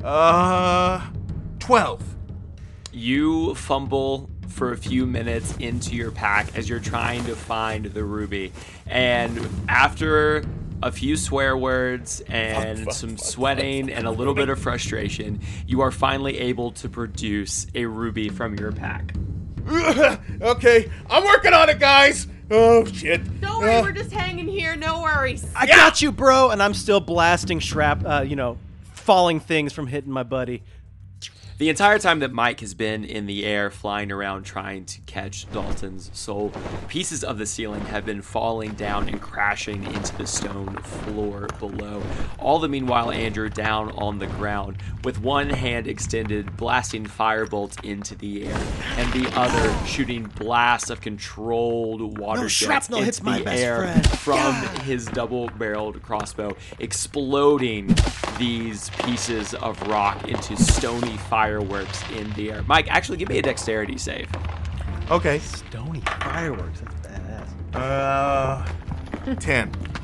12. You fumble for a few minutes into your pack as you're trying to find the ruby. And after a few swear words and some sweating and a little bit of frustration, you are finally able to produce a ruby from your pack. Okay, I'm working on it, guys. Oh, shit. Don't worry, we're just hanging here. No worries. I got you, bro. And I'm still blasting falling things from hitting my buddy. The entire time that Mike has been in the air flying around trying to catch Dalton's soul, pieces of the ceiling have been falling down and crashing into the stone floor below. All the meanwhile, Andrew down on the ground with one hand extended, blasting firebolts into the air, and the other shooting blasts of controlled water jets shrapnel into hits my the best air friend. from his double-barreled crossbow, exploding these pieces of rock into stony fireworks in the air. Mike, actually give me a dexterity save. Okay. Stony fireworks. That's badass. 10.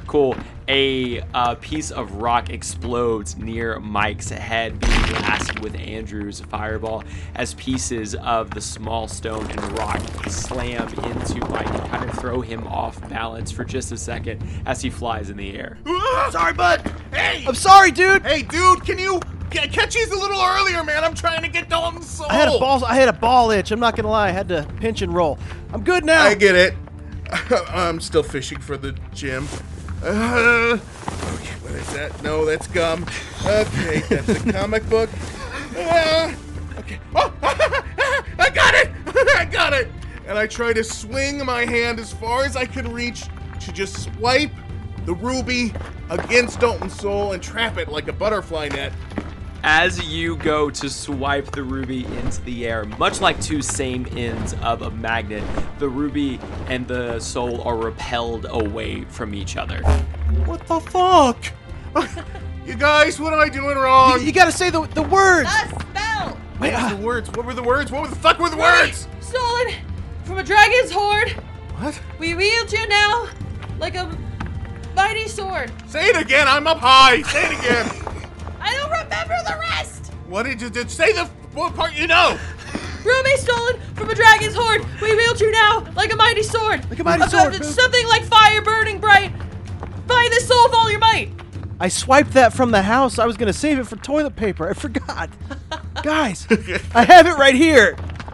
Cool. A piece of rock explodes near Mike's head, being blasted with Andrew's fireball as pieces of the small stone and rock slam into Mike and kind of throw him off balance for just a second as he flies in the air. Sorry, bud. Hey! I'm sorry, dude. Hey, dude, can you catch these a little earlier, man? I'm trying to get Dalton's soul. I had a ball itch. I'm not gonna lie. I had to pinch and roll. I'm good now. I get it. I'm still fishing for the gym. Okay, what is that? No, that's gum. Okay, that's a comic book. Okay. Oh, I got it! I got it! And I try to swing my hand as far as I can reach to just swipe the ruby against Dalton's soul and trap it like a butterfly net. As you go to swipe the ruby into the air, much like two same ends of a magnet, the ruby and the soul are repelled away from each other. What the fuck? You guys, what am I doing wrong? You gotta say the words. A spell! Wait, What were the words? What were the words? What the fuck were the words? Stolen from a dragon's hoard. What? We wield you now like a mighty sword. Say it again. I'm up high. Say it again. I don't remember the rest. What did you say? What part you know? Ruby stolen from a dragon's hoard. We wield you now like a mighty sword. Like a mighty sword. Something like fire burning bright. By the soul of all your might. I swiped that from the house. I was gonna save it for toilet paper. I forgot. Guys, I have it right here.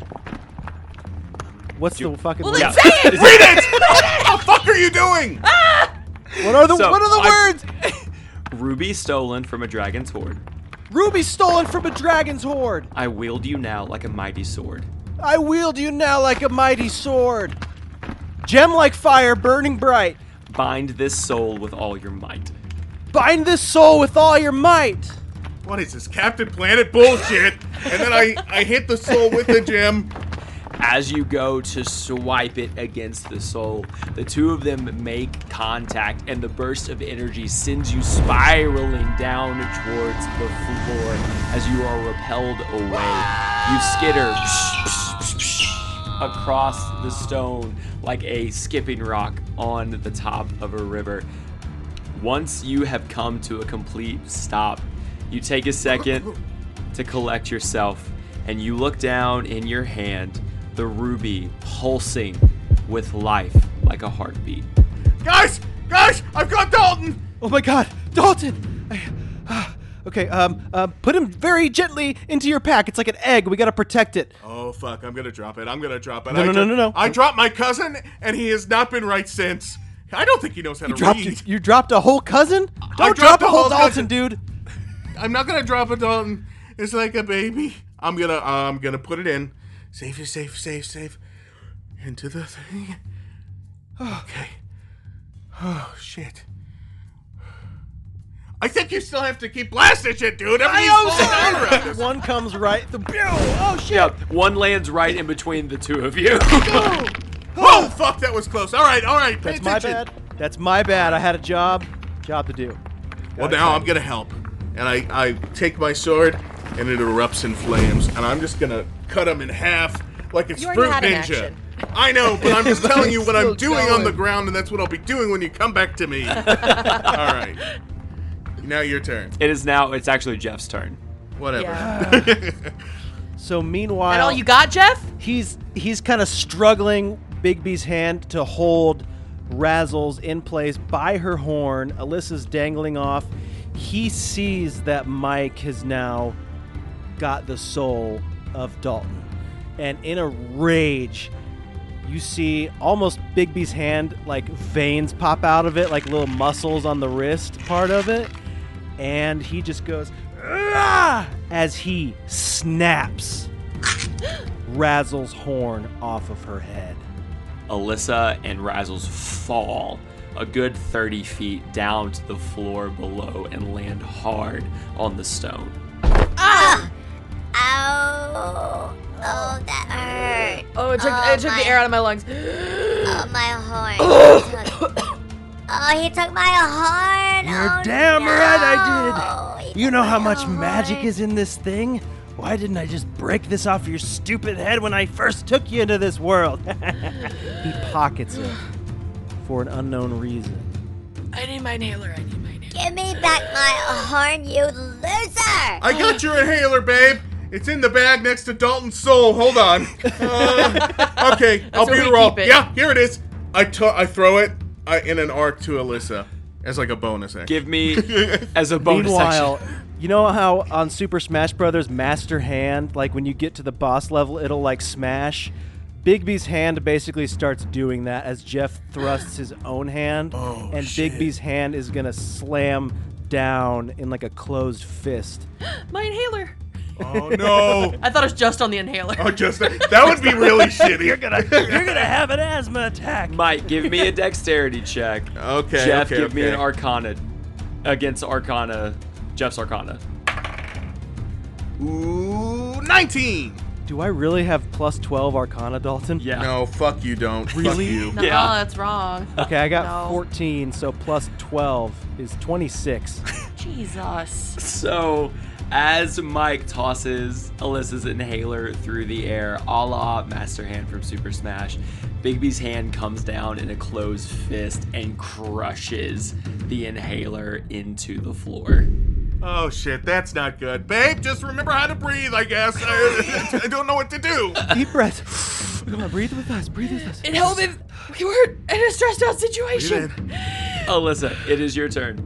What's the fucking? Well, word? then say it. Read it. What the fuck are you doing? What are the words? Ruby stolen from a dragon's hoard. Ruby stolen from a dragon's hoard. I wield you now like a mighty sword. I wield you now like a mighty sword. Gem like fire, burning bright. Bind this soul with all your might. Bind this soul with all your might. What is this, Captain Planet bullshit? And then I hit the soul with the gem. As you go to swipe it against the soul, the two of them make contact, and the burst of energy sends you spiraling down towards the floor as you are repelled away. You skitter across the stone like a skipping rock on the top of a river. Once you have come to a complete stop, you take a second to collect yourself, and you look down in your hand, the ruby pulsing with life like a heartbeat. Guys, I've got Dalton. Oh my God, Dalton! Okay, put him very gently into your pack. It's like an egg. We gotta protect it. Oh fuck, I'm gonna drop it. No. I dropped my cousin, and he has not been right since. I don't think he knows how to read. You dropped a whole cousin? Don't dropped drop a a whole whole Dalton, cousin. dude. I'm not gonna drop a Dalton. It's like a baby. I'm gonna put it in. Safe. Into the thing. Okay. Oh shit. I think you still have to keep blasting shit, dude. Everything's falling down around us. One comes right. Oh shit! Yep, one lands right in between the two of you. Oh fuck, that was close. All right. Pay That's my attention. bad. That's my bad. I had a job to do. Well, now I'm gonna help, and I take my sword, and it erupts in flames, and I'm just gonna cut him in half like it's You already Fruit had an Ninja. action. I know, but I'm just telling you what I'm Still doing on going. the ground, and that's what I'll be doing when you come back to me. All right. Now your turn. It's actually Jeff's turn. Whatever. Yeah. So meanwhile, That all you got, Jeff? he's kind of struggling Bigby's hand to hold Razzles in place by her horn. Alyssa's dangling off. He sees that Mike has now got the soul of Dalton. And in a rage, you see almost Bigby's hand, like veins pop out of it, like little muscles on the wrist part of it. And he just goes, "Ah!" as he snaps Razzle's horn off of her head. Alyssa and Razzles fall a good 30 feet down to the floor below and land hard on the stone. Ow! Oh, that hurt. Oh, it took the air out of my lungs. Oh, my horn. He took my horn. You're damn right I He did. You took know how my much magic horn. is in this thing? Why didn't I just break this off your stupid head when I first took you into this world? He pockets it for an unknown reason. I need my inhaler. Give me back my horn, you loser! I got your inhaler, babe. It's in the bag next to Dalton's soul. Hold on. Okay, I'll where be we roll. keep it. Yeah, here it is. I throw it in an arc to Alyssa as like a bonus action. Give me as a bonus Meanwhile, action. you know how on Super Smash Brothers Master Hand, like when you get to the boss level, it'll like smash? Bigby's hand basically starts doing that as Jeff thrusts his own hand, and shit. Bigby's hand is gonna slam down in like a closed fist. My inhaler. Oh no! I thought it was just on the inhaler. Oh, just that would be really shitty. You're gonna have an asthma attack. Mike, give me a dexterity check. Okay. Jeff, okay, give me an okay. Arcana against Arcana. Jeff's Arcana. Ooh, 19. Do I really have plus 12 Arcana, Dalton? Yeah. No, fuck you, don't. Really? Fuck you. No, Yeah. that's wrong. Okay, I got No. 14, so plus 12 is 26. Jesus. So, as Mike tosses Alyssa's inhaler through the air, a la Master Hand from Super Smash, Bigby's hand comes down in a closed fist and crushes the inhaler into the floor. Oh shit, that's not good, babe. Just remember how to breathe, I guess. I don't know what to do. Deep breath. Come on, breathe with us. Breathe with us. It helped if we were in a stressed out situation. Breathe in. Alyssa, it is your turn.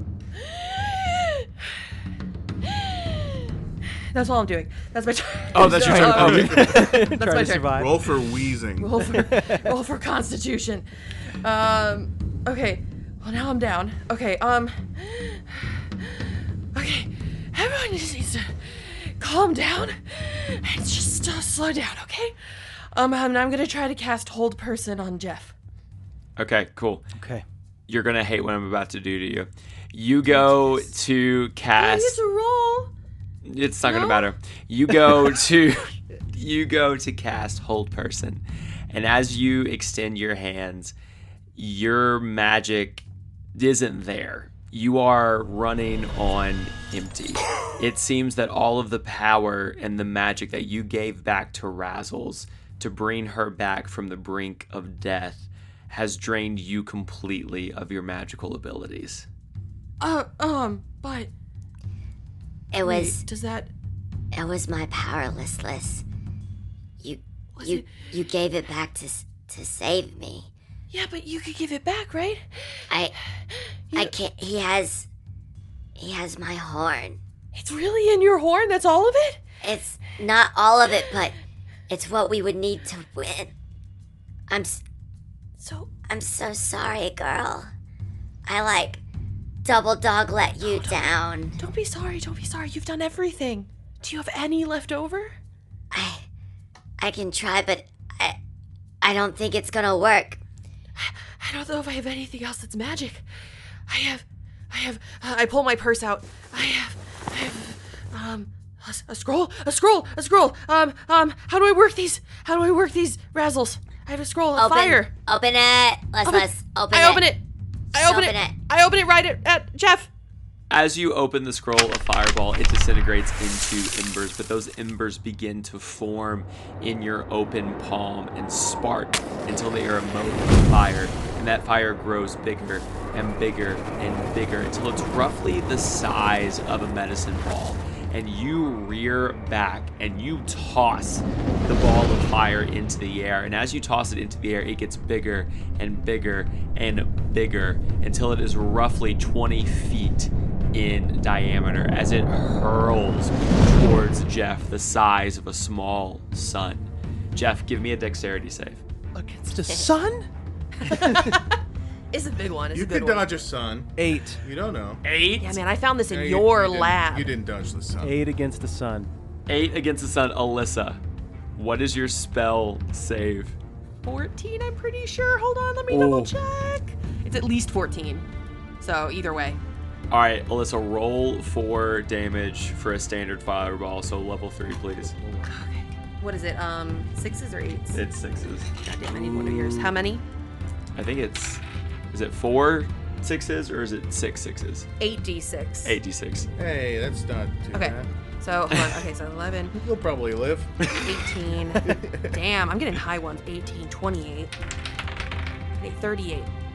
That's all I'm doing. That's my turn. Oh, that's your turn. Okay. That's Try my to turn. survive. Roll for wheezing. Roll for Constitution. Okay. Well, now I'm down. Okay. Okay. Everyone just needs to calm down and just slow down. Okay. And I'm gonna try to cast Hold Person on Jeff. Okay, cool. Okay. You're going to hate what I'm about to do to you. You go to I cast... get to roll. It's not going to No? matter. You go to cast Hold Person. And as you extend your hands, your magic isn't there. You are running on empty. It seems that all of the power and the magic that you gave back to Razzles to bring her back from the brink of death has drained you completely of your magical abilities. But It was wait, does that? it was my powerlessness. You Was you it- you gave it back to save me. Yeah, but you could give it back, right? I can't. He has my horn. It's really in your horn. That's all of it. It's not all of it, but it's what we would need to win. So I'm so sorry, girl. I like double dog let you down. don't be sorry. Don't be sorry. You've done everything. Do you have any left over? I can try, but I don't think it's gonna work. I don't know if I have anything else that's magic. I pull my purse out. I have a scroll. How do I work these? Razzles? I have a scroll of fire. Open it. Let's open it. I open it. Just open it. I open it right at Jeff. As you open the scroll of fireball, it disintegrates into embers, but those embers begin to form in your open palm and spark until they are a mote of fire, and that fire grows bigger and bigger and bigger until it's roughly the size of a medicine ball. And you rear back and you toss the ball of fire into the air. And as you toss it into the air, it gets bigger and bigger and bigger until it is roughly 20 feet in diameter as it hurls towards Jeff the size of a small sun. Jeff, give me a dexterity save. Against a sun? It's a big one. It's You a good could one. dodge a sun. 8. You don't know. 8? Yeah, man, I found this in No, your you didn't- lab. You didn't dodge the sun. 8 against the sun. 8 against the sun. Alyssa, what is your spell save? 14, I'm pretty sure. Hold on, let me Oh. double check. It's at least 14. So either way. All right, Alyssa, roll 4 damage for a standard fireball, so level 3, please. What is it? 6s or 8s? It's 6s. Goddamn, I need one of yours. How many? I think it's... Is it 4 6s or is it 6 6s? 8d6. 8d6. Hey, that's not too Okay. bad. So hold on. Okay, so 11, You'll probably live. 18. Damn, I'm getting high ones. 18, 28. Okay, 38.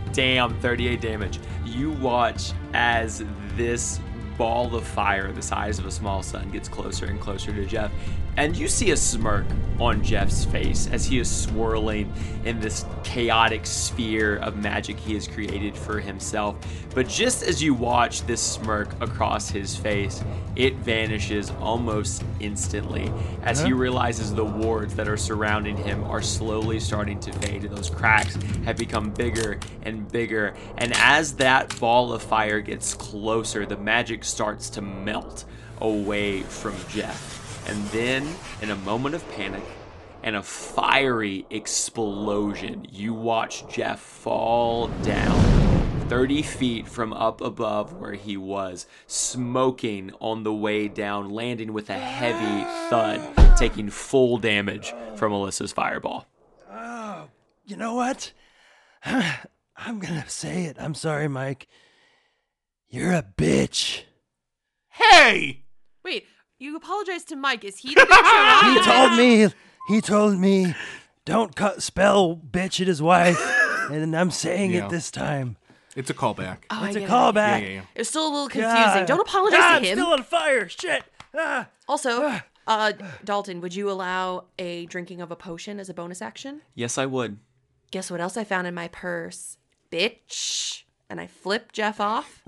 Damn, 38 damage. You watch as this ball of fire the size of a small sun gets closer and closer to Jeff, and you see a smirk on Jeff's face as he is swirling in this chaotic sphere of magic he has created for himself. But just as you watch this smirk across his face, it vanishes almost instantly as he realizes the wards that are surrounding him are slowly starting to fade, and those cracks have become bigger and bigger. And as that ball of fire gets closer, the magic starts to melt away from Jeff. And then, in a moment of panic and a fiery explosion, you watch Jeff fall down 30 feet from up above where he was, smoking on the way down, landing with a heavy thud, taking full damage from Alyssa's fireball. Oh, you know what? I'm gonna say it. I'm sorry, Mike. You're a bitch. Hey! Wait, you apologized to Mike. Is he the bitch? He told me, don't spell bitch at his wife, and I'm saying it this time. It's a callback. Oh, It's a callback. Yeah. It was still a little confusing. Don't apologize to him. I'm still on fire. Shit. Also, Dalton, would you allow a drinking of a potion as a bonus action? Yes, I would. Guess what else I found in my purse? Bitch. And I flip Jeff off.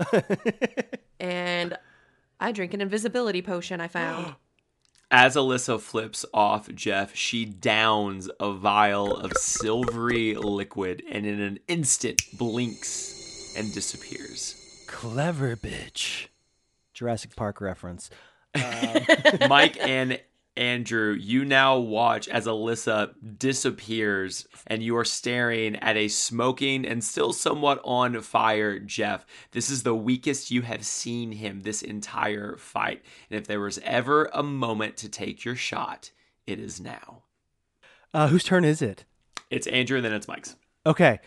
And I drink an invisibility potion I found. As Alyssa flips off Jeff, she downs a vial of silvery liquid and in an instant blinks and disappears. Clever bitch. Jurassic Park reference. Mike and Andrew, you now watch as Alyssa disappears and you are staring at a smoking and still somewhat on fire Jeff. This is the weakest you have seen him this entire fight. And if there was ever a moment to take your shot, it is now. Whose turn is it? It's Andrew and then it's Mike's. Okay.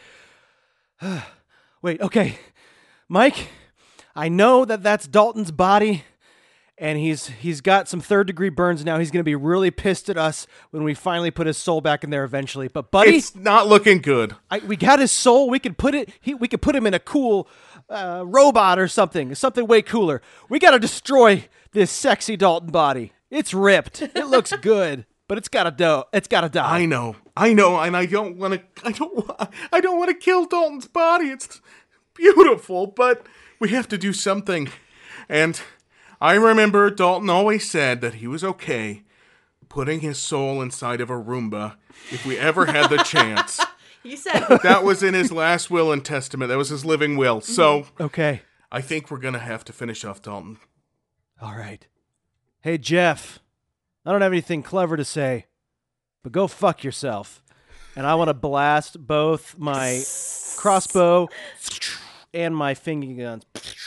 Wait, okay. Mike, I know that that's Dalton's body. And he's got some third-degree burns now. He's going to be really pissed at us when we finally put his soul back in there eventually. But buddy, It's not looking good. we got his soul. We could put him in a cool robot or something way cooler. We got to destroy this sexy Dalton body. It's ripped. It looks good, but it's got to die. I know, and I don't want to kill Dalton's body. It's beautiful, but we have to do something. And I remember Dalton always said that he was okay putting his soul inside of a Roomba if we ever had the chance. You said That was in his last will and testament. That was his living will. So Okay. I think we're going to have to finish off Dalton. All right. Hey, Jeff, I don't have anything clever to say, but go fuck yourself. And I want to blast both my crossbow and my finger guns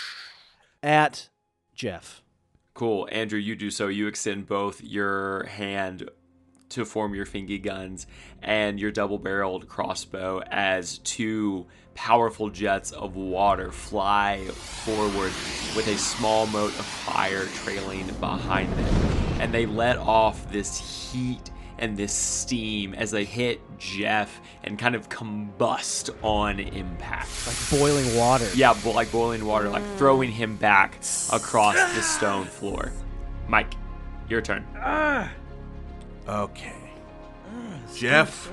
at Jeff. Cool. Andrew, you do so. You extend both your hand to form your fingy guns and your double-barreled crossbow as two powerful jets of water fly forward with a small mote of fire trailing behind them. And they let off this heat and this steam as they hit Jeff and kind of combust on impact. Like boiling water. Yeah, like boiling water, like throwing him back across the stone floor. Mike, your turn. Okay. Jeff,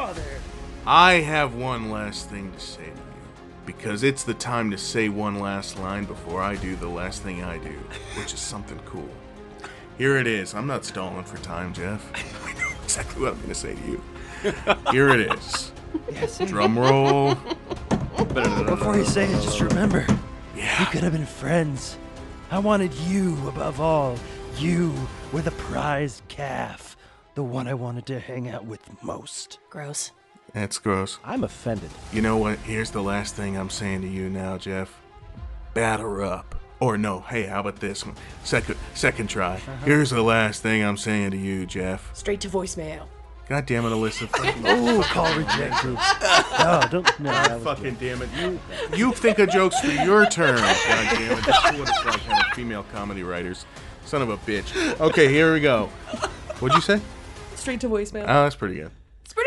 I have one last thing to say to you. Because it's the time to say one last line before I do the last thing I do, which is something cool. Here it is. I'm not stalling for time, Jeff. I know exactly what I'm going to say to you. Here it is. Yes. Drum roll. Before you say it, just remember, we Yeah. could have been friends. I wanted you above all. You were the prized calf, the one I wanted to hang out with most. gross. That's gross. I'm offended. You know what? Here's the last thing I'm saying to you now, Jeff. Batter up. Or no, hey, how about this one? Second try. Here's the last thing I'm saying to you, Jeff. Straight to voicemail. God damn it, Alyssa. Oh, call rejected. No, don't. No, that was Fucking damn it. You think of jokes for your turn. God damn it. This is what it's like having female comedy writers. Son of a bitch. Okay, here we go. What'd you say? Straight to voicemail. Oh, that's pretty good. It's pretty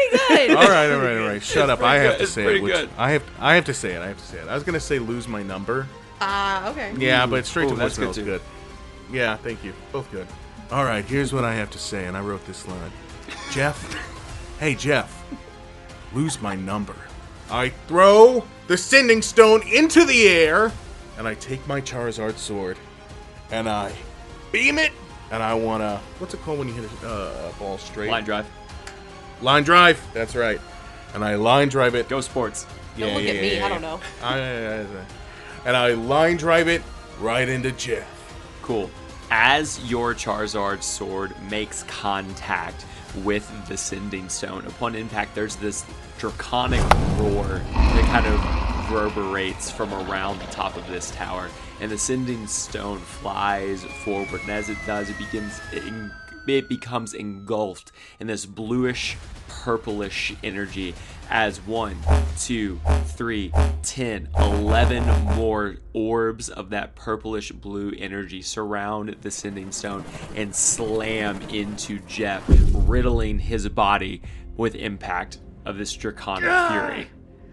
pretty good. All right. Shut up. I have to It's say pretty it. which- good. I have to say it. I was gonna say lose my number. Okay. Yeah, but straight to that's voicemail is good, too. good. Yeah, thank you. Both good. All right, here's what I have to say, and I wrote this line. Jeff, hey Jeff, lose my number. I throw the Sending Stone into the air, and I take my Charizard sword, and I beam it, and I wanna, what's it called when you hit a ball straight? Line drive. Line drive, that's right. And I line drive it. Go sports. Don't look at me. I don't know. And I line drive it right into Jeff. Cool. As your Charizard sword makes contact with the Sending Stone, upon impact, there's this draconic roar that kind of reverberates from around the top of this tower, and the Sending Stone flies forward. And as it does, it becomes engulfed in this bluish, purplish energy as 1, 2, 3, 10, 11 more orbs of that purplish blue energy surround the Sending Stone and slam into Jeff, riddling his body with impact of this draconic fury.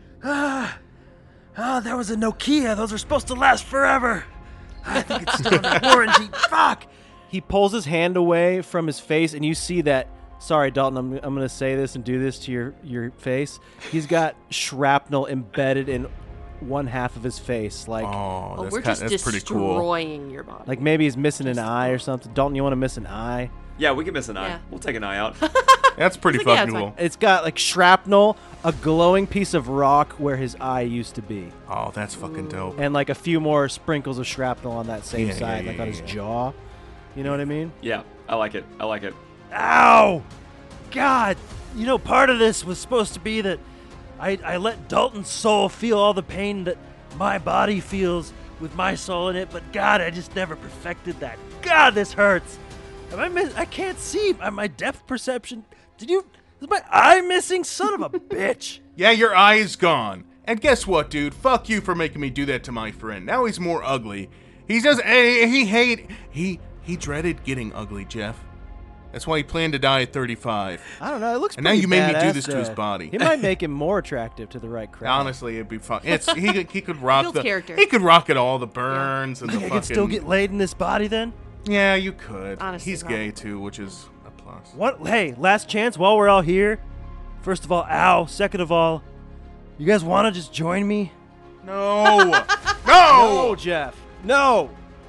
That was a Nokia. Those are supposed to last forever. I think it's still under warranty. Fuck. He pulls his hand away from his face, and you see that. Sorry, Dalton, I'm going to say this and do this to your face. He's got shrapnel embedded in one half of his face. Like, Oh, We're just that's pretty cool. destroying your body. like maybe he's missing an eye or something. Dalton, you want to miss an eye? Yeah, we can miss an eye. Yeah. We'll take an eye out. That's pretty It's like, yeah, fucking it's cool. It's got like shrapnel, a glowing piece of rock where his eye used to be, Oh, that's fucking dope. and like a few more sprinkles of shrapnel on that same Yeah, side, yeah, like on his yeah. jaw. You know what I mean? Yeah, I like it. I like it. Ow! God, you know, part of this was supposed to be that I let Dalton's soul feel all the pain that my body feels with my soul in it, but God, I just never perfected that. God, this hurts. I can't see. My depth perception. Is my eye missing? Son of a bitch. Yeah, your eye is gone. And guess what, dude? Fuck you for making me do that to my friend. Now he's more ugly. He dreaded getting ugly, Jeff. That's why he planned to die at 35. I don't know. It looks. And now pretty you made me do badass, this to his though. body. He might make him more attractive to the right crowd. Honestly, it'd be fun. He could rock Builds the character. He could rock it all the burns and the I fucking. can still get laid in this body then? Yeah, you could. Honestly, He's probably. gay too, which is a plus. What? Hey, last chance while we're all here. First of all, ow. Second of all, you guys want to just join me? No, No, no. Jeff. No.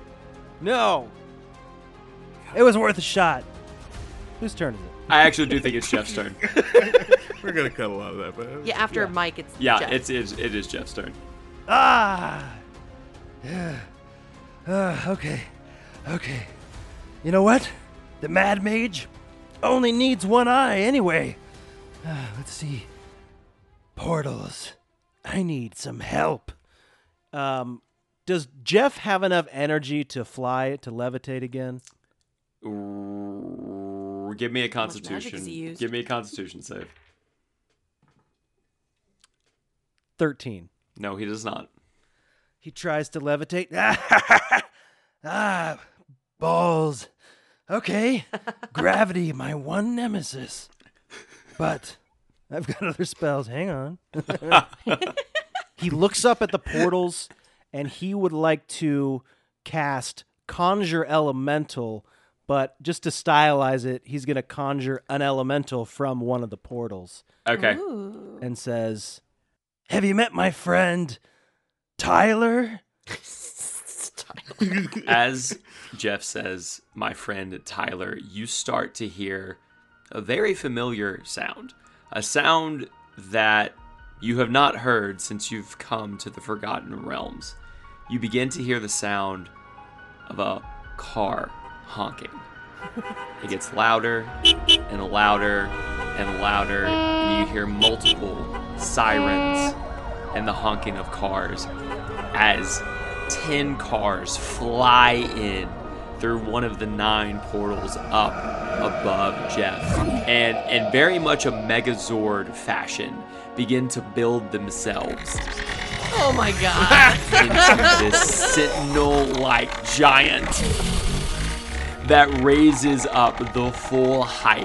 It was worth a shot. Whose turn is it? I actually do think it's Jeff's turn. We're gonna cut a lot of that, but Yeah, after Mike, it's Yeah, Jeff. it is Jeff's turn. Ah. Yeah. Okay. You know what? The Mad Mage only needs one eye anyway. Let's see. Portals. I need some help. Does Jeff have enough energy to fly, to levitate again? Give me a much magic constitution. has he used? Give me a constitution save. 13. No, he does not. He tries to levitate. Ah, balls. Okay. Gravity, my one nemesis. But I've got other spells. Hang on. He looks up at the portals, and he would like to cast Conjure Elemental, but just to stylize it, he's going to conjure an elemental from one of the portals Okay. and says, Have you met my friend Tyler? As Jeff says, my friend Tyler, you start to hear a very familiar sound. A sound that you have not heard since you've come to the Forgotten Realms. You begin to hear the sound of a car honking. It gets louder and louder and louder, and you hear multiple sirens and the honking of cars as 10 cars fly in through one of the 9 portals up above Jeff, and very much a Megazord fashion begin to build themselves Oh my god. into this sentinel-like giant that raises up the full height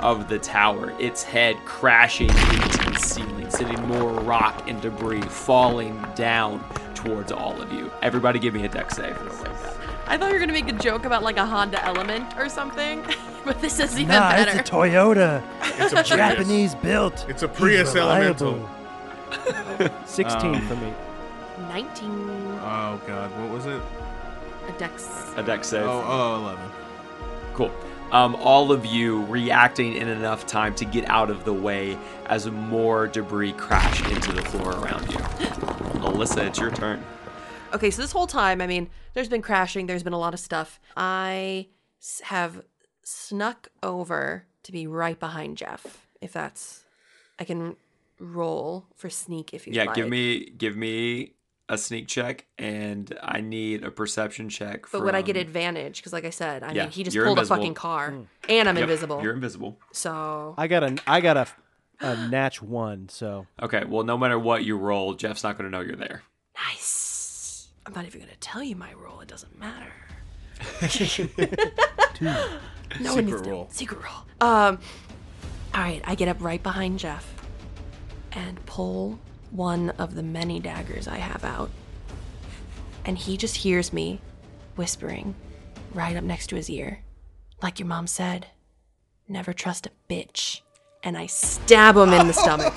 of the tower, its head crashing into the ceiling, sending more rock and debris falling down towards all of you. Everybody give me a dex save. I thought you were gonna make a joke about like a Honda Element or something, but this is even Nah, better. it's a Toyota. It's a Prius. Japanese built. It's a Prius He's reliable. Elemental. 16 for me. 19. Oh God, what was it? A dex. A dex save. Oh, 11. Cool. All of you reacting in enough time to get out of the way as more debris crash into the floor around you. Alyssa, it's your turn. Okay, so this whole time, I mean, there's been crashing, there's been a lot of stuff. I have snuck over to be right behind Jeff. If that's, I can roll for sneak if you like. Yeah, give me a sneak check, and I need a perception check. But would I get advantage? Because like I said, I Yeah, mean, he just you're pulled invisible. a fucking car, and I'm Yep, invisible. You're invisible. So I got a natch 1, so Okay, well, no matter what you roll, Jeff's not going to know you're there. nice. I'm not even gonna tell you my roll. It doesn't matter. No one needs to. roll. Secret roll. All right, I get up right behind Jeff and pull one of the many daggers I have out, and he just hears me whispering right up next to his ear, like your mom said, never trust a bitch. And I stab him in the stomach.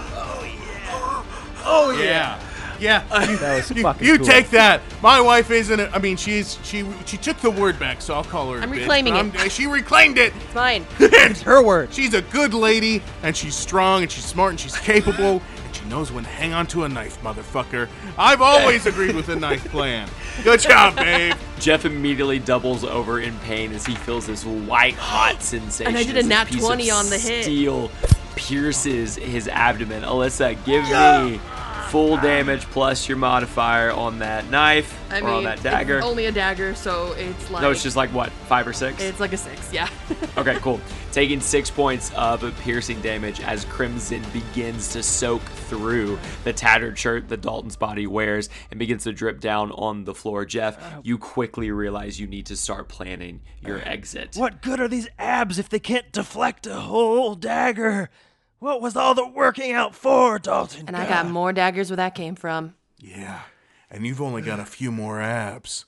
Oh yeah. Yeah, that was fucking you cool. take that. My wife isn't. I mean, she took the word back, so I'll call her. I'm a bitch, reclaiming but She reclaimed it. It's mine. It's her word. She's a good lady, and she's strong, and she's smart, and she's capable, and she knows when to hang on to a knife, motherfucker. I've always agreed with the knife plan. Good job, babe. Jeff immediately doubles over in pain as he feels this white hot sensation. And I did a as nat piece 20 of on the hit. Steel pierces his abdomen. Alyssa, give me full damage plus your modifier on that knife or on that dagger. It's only a dagger, so it's like. No, it's just like what, 5 or 6? It's like a 6, yeah. Okay, cool. Taking 6 points of piercing damage as crimson begins to soak through the tattered shirt that Dalton's body wears and begins to drip down on the floor. Jeff, you quickly realize you need to start planning your exit. What good are these abs if they can't deflect a whole dagger? What was all the working out for, Dalton? And I got more daggers where that came from. Yeah, and you've only got a few more abs.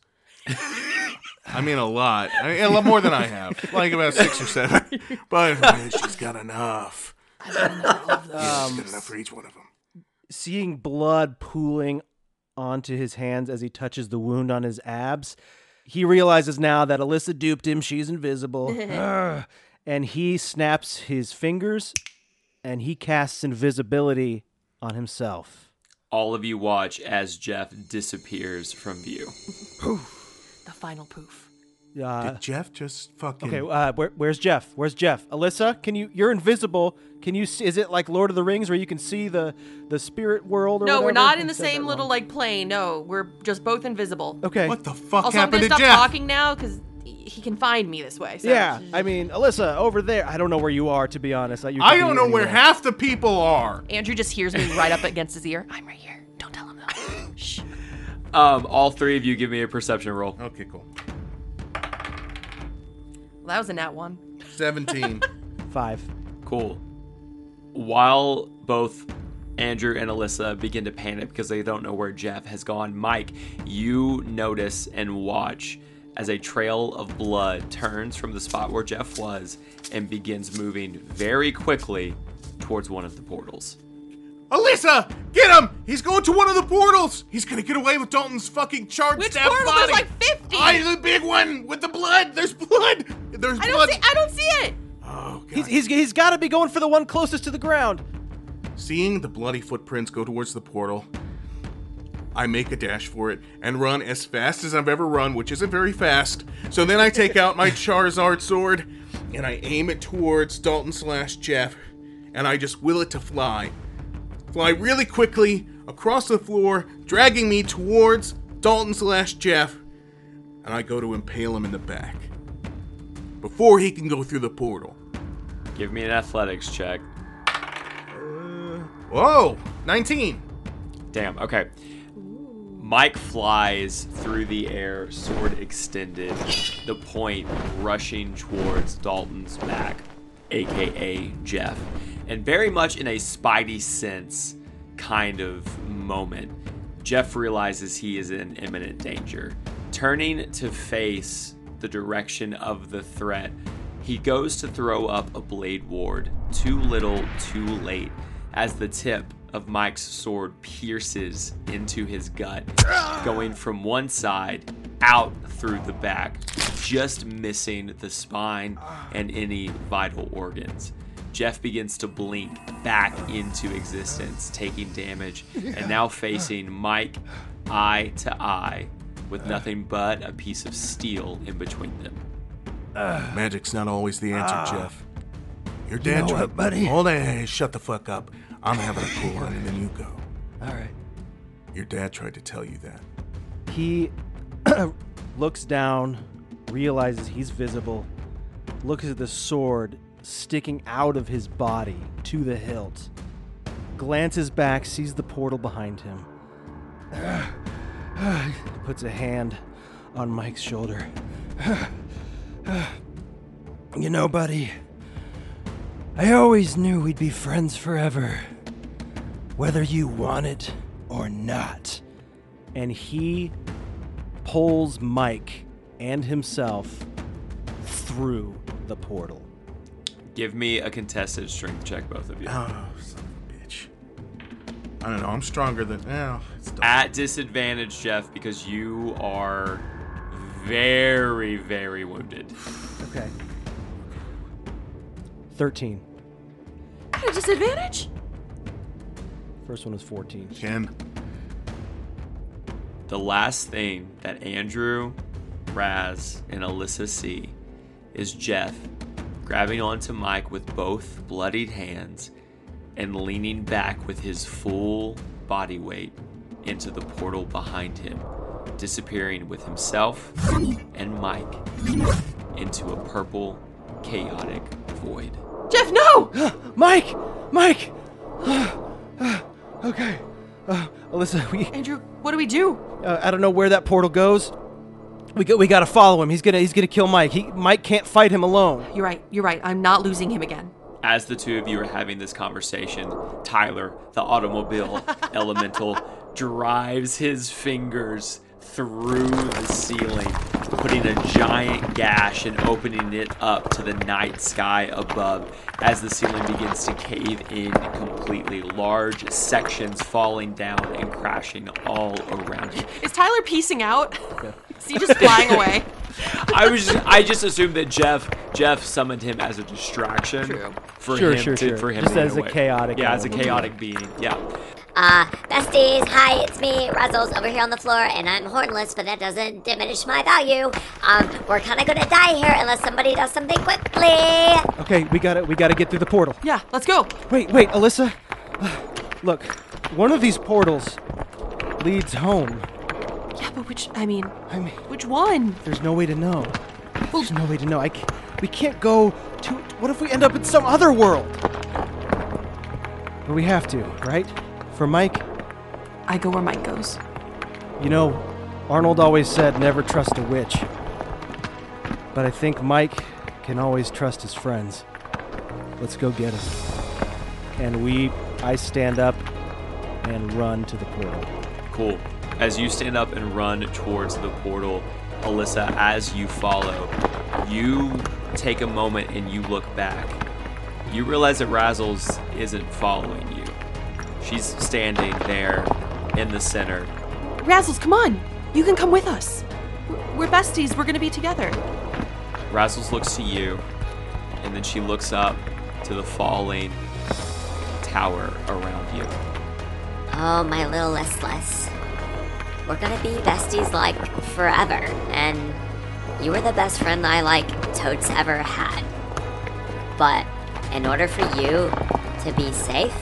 I mean, a lot. A lot more than I have. Like about 6 or 7. But she's got enough. I've got enough of those. Yeah, she's got enough for each one of them. Seeing blood pooling onto his hands as he touches the wound on his abs, he realizes now that Alyssa duped him. She's invisible. And he snaps his fingers and he casts invisibility on himself. All of you watch as Jeff disappears from view. The final poof. Did Jeff just fucking... Okay, where's Jeff? Where's Jeff? Alyssa, you're invisible. Can you see, is it like Lord of the Rings where you can see the spirit world or No, whatever? we're not in the It says same that little wrong. like plane. No, we're just both invisible. Okay. What the fuck Also, I'm happened gonna to stop Jeff? talking now because he can find me this way. So. Yeah, I mean, Alyssa, over there. I don't know where you are, to be honest. I don't know where half the people are. Andrew just hears me right up against his ear. I'm right here. Don't tell him though. Shh. All 3 of you give me a perception roll. Okay, cool. Well, that was a nat 1. 17. 5. Cool. While both Andrew and Alyssa begin to panic because they don't know where Jeff has gone, Mike, you notice and watch as a trail of blood turns from the spot where Jeff was and begins moving very quickly towards one of the portals. Alyssa, get him! He's going to one of the portals! He's gonna get away with Dalton's fucking charred Which staff portal? body! There's like 50! The big one with the blood! There's blood! There's I blood! don't see it! Oh, God. He's got to be going for the one closest to the ground. Seeing the bloody footprints go towards the portal, I make a dash for it and run as fast as I've ever run, which isn't very fast. So then I take out my Charizard sword and I aim it towards Dalton/Jeff, and I just will it to fly. Fly really quickly across the floor, dragging me towards Dalton/Jeff, and I go to impale him in the back before he can go through the portal. Give me an athletics check. Whoa, 19. Damn, okay. Mike flies through the air, sword extended, the point rushing towards Dalton's back. aka Jeff. And very much in a Spidey sense kind of moment, Jeff realizes he is in imminent danger. Turning to face the direction of the threat, he goes to throw up a blade ward. Too little, too late, as the tip of Mike's sword pierces into his gut, going from one side out through the back, just missing the spine and any vital organs. Jeff begins to blink back into existence, taking damage, and now facing Mike eye to eye with nothing but a piece of steel in between them. Magic's not always the answer, Jeff. Your dad know what, buddy? Hold on, hey, shut the fuck up. I'm having a cool one, and then you go. All right. Your dad tried to tell you that. He looks down, realizes he's visible, looks at the sword sticking out of his body to the hilt, glances back, sees the portal behind him, puts a hand on Mike's shoulder. You know, buddy, I always knew we'd be friends forever, whether you want it or not. And he pulls Mike and himself through the portal. Give me a contested strength check, both of you. Oh, son of a bitch. I don't know, I'm stronger than... it's done. At disadvantage, Jeff, because you are very, very wounded. Okay. 13. At a disadvantage? First one was 14. 10. The last thing that Andrew, Raz, and Alyssa see is Jeff grabbing onto Mike with both bloodied hands and leaning back with his full body weight into the portal behind him, disappearing with himself and Mike into a purple, chaotic void. Jeff, no! Mike! Mike! Okay. Alyssa, Andrew, what do we do? I don't know where that portal goes. We gotta follow him. He's gonna kill Mike. Mike can't fight him alone. You're right. I'm not losing him again. As the two of you are having this conversation, Tyler, the automobile elemental, drives his fingers through the ceiling, putting a giant gash and opening it up to the night sky above as the ceiling begins to cave in completely, large sections falling down and crashing all around it. Is Tyler piecing out? Is he just flying away? I just assumed that Jeff summoned him as a distraction. True. For Sure. him Just to as run a away. chaotic Yeah, as a element. chaotic being. Yeah. Besties, hi, it's me, Razzles, over here on the floor, and I'm hornless, but that doesn't diminish my value. We're kind of gonna die here unless somebody does something quickly. Okay, we gotta get through the portal. Yeah, let's go. Wait, Alyssa. Look, one of these portals leads home. Yeah, but which which one? There's no way to know. There's no way to know. We can't go to... What if we end up in some other world? But we have to, right? For Mike, I go where Mike goes. you know, Arnold always said never trust a witch. But I think Mike can always trust his friends. Let's go get him. And I stand up and run to the portal. Cool. As you stand up and run towards the portal, Alyssa, as you follow, you take a moment and you look back. You realize that Razzles isn't following you. She's standing there in the center. Razzles, come on. You can come with us. We're besties. We're gonna be together. Razzles looks to you, and then she looks up to the falling tower around you. Oh, my little listless. We're gonna be besties like forever, and you were the best friend I totes ever had. But in order for you to be safe,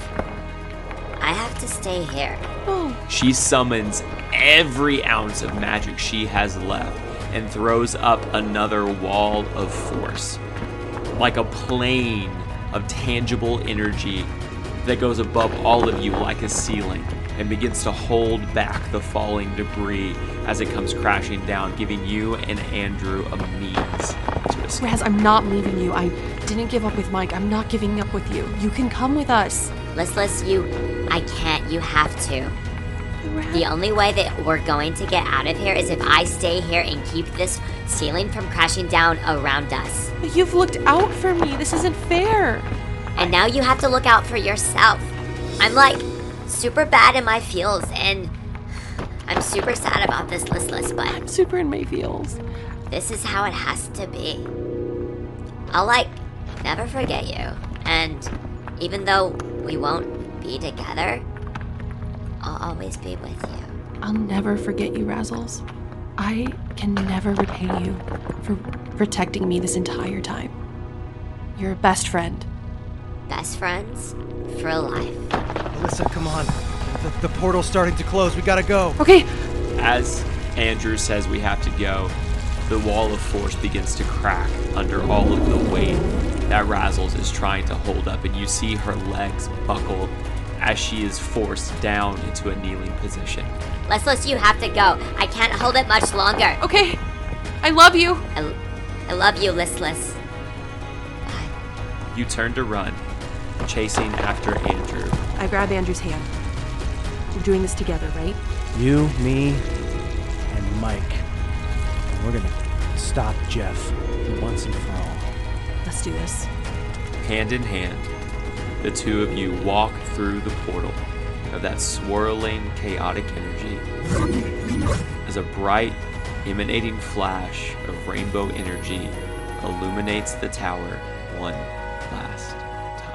I have to stay here. Oh. She summons every ounce of magic she has left and throws up another wall of force, like a plane of tangible energy that goes above all of you like a ceiling and begins to hold back the falling debris as it comes crashing down, giving you and Andrew a means to escape. Raz, I'm not leaving you. I didn't give up with Mike. I'm not giving up with you. You can come with us. Listless, I can't. You have to. The only way that we're going to get out of here is if I stay here and keep this ceiling from crashing down around us. But you've looked out for me. This isn't fair. And now you have to look out for yourself. I'm like super bad in my feels, and I'm super sad about this, Listless, but I'm super in my feels. this is how it has to be. I'll never forget you. And even though we won't be together, I'll always be with you. I'll never forget you, Razzles. I can never repay you for protecting me this entire time. You're a best friend. Best friends for life. Alyssa, come on. The portal's starting to close. We gotta go. Okay. As Andrew says we have to go, the wall of force begins to crack under all of the weight that Razzles is trying to hold up, and you see her legs buckle as she is forced down into a kneeling position. Listless, you have to go. I can't hold it much longer. Okay. I love you. I love you, Listless. You turn to run, chasing after Andrew. I grab Andrew's hand. We're doing this together, right? You, me, and Mike. And we're gonna stop Jeff once and for all. Let's do this. Hand in hand, the two of you walk through the portal of that swirling, chaotic energy as a bright, emanating flash of rainbow energy illuminates the tower one last time.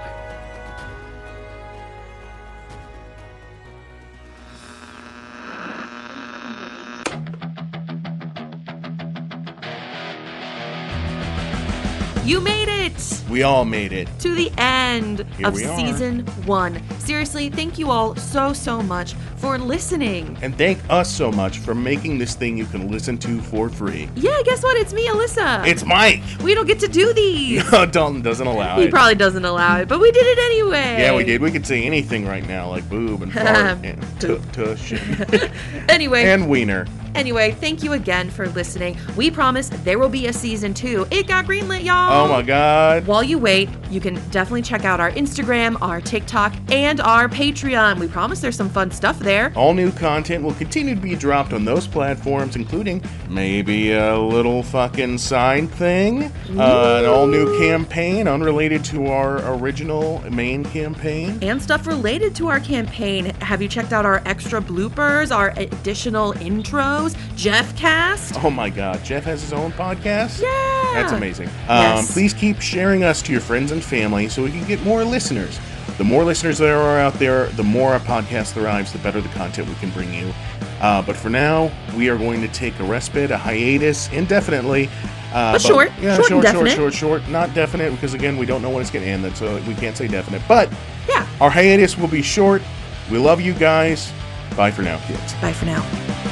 You made it! We all made it. To the end Here of we are. season 1. Seriously, thank you all so much for listening. And thank us so much for making this thing you can listen to for free. Yeah, guess what? It's me, Alyssa. It's Mike. We don't get to do these. Dalton doesn't allow He it. probably doesn't allow it, but we did it anyway. Yeah, we did. We could say anything right now, like boob and fart and tush and, Anyway. and wiener. Anyway, thank you again for listening. We promise there will be a season 2. It got greenlit, y'all. Oh my God. While you wait, you can definitely check out our Instagram, our TikTok, and our Patreon. We promise there's some fun stuff there. All new content will continue to be dropped on those platforms, including maybe a little fucking side thing, an all new campaign unrelated to our original main campaign. And stuff related to our campaign. Have you checked out our extra bloopers, our additional intros, Jeff Cast? Oh my God, Jeff has his own podcast? Yeah. That's amazing. Yes. Please keep sharing us to your friends and family so we can get more listeners. The more listeners there are out there, the more our podcast thrives, the better the content we can bring you. But for now, we are going to take a respite, a hiatus, indefinitely. But short. Yeah, Short and definite. short. Not definite, because again, we don't know when it's going to end, so we can't say definite. But yeah, our hiatus will be short. We love you guys. Bye for now, kids. Bye for now.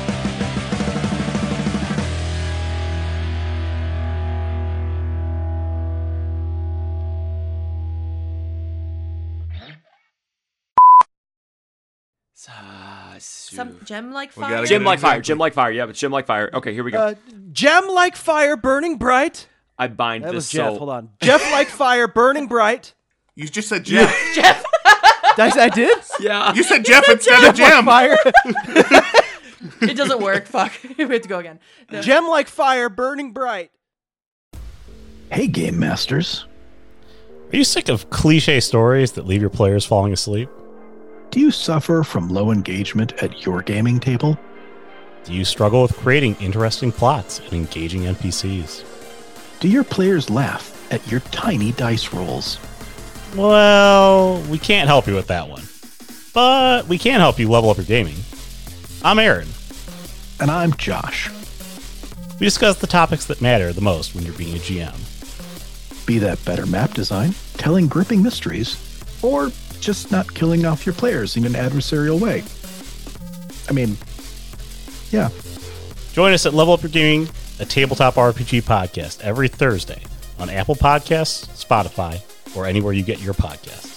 Some gem like fire. Gem like fire. Gem like fire. Yeah, but gem like fire. Okay, here we go. Gem like fire, burning bright. I bind That the was soul. Jeff. Hold on. Jeff like fire, burning bright. You just said Jeff. Jeff. I did? Yeah. You said Jeff instead of Gem. Fire. It doesn't work. Fuck. We have to go again. No. Gem like fire, burning bright. Hey, Game Masters. Are you sick of cliche stories that leave your players falling asleep? Do you suffer from low engagement at your gaming table? Do you struggle with creating interesting plots and engaging NPCs? Do your players laugh at your tiny dice rolls? Well, we can't help you with that one. But we can help you level up your gaming. I'm Aaron. And I'm Josh. We discuss the topics that matter the most when you're being a GM. Be that better map design, telling gripping mysteries, or just not killing off your players in an adversarial way. I mean, yeah. Join us at Level Up Your Gaming, a tabletop RPG podcast, every Thursday on Apple Podcasts, Spotify, or anywhere you get your podcasts.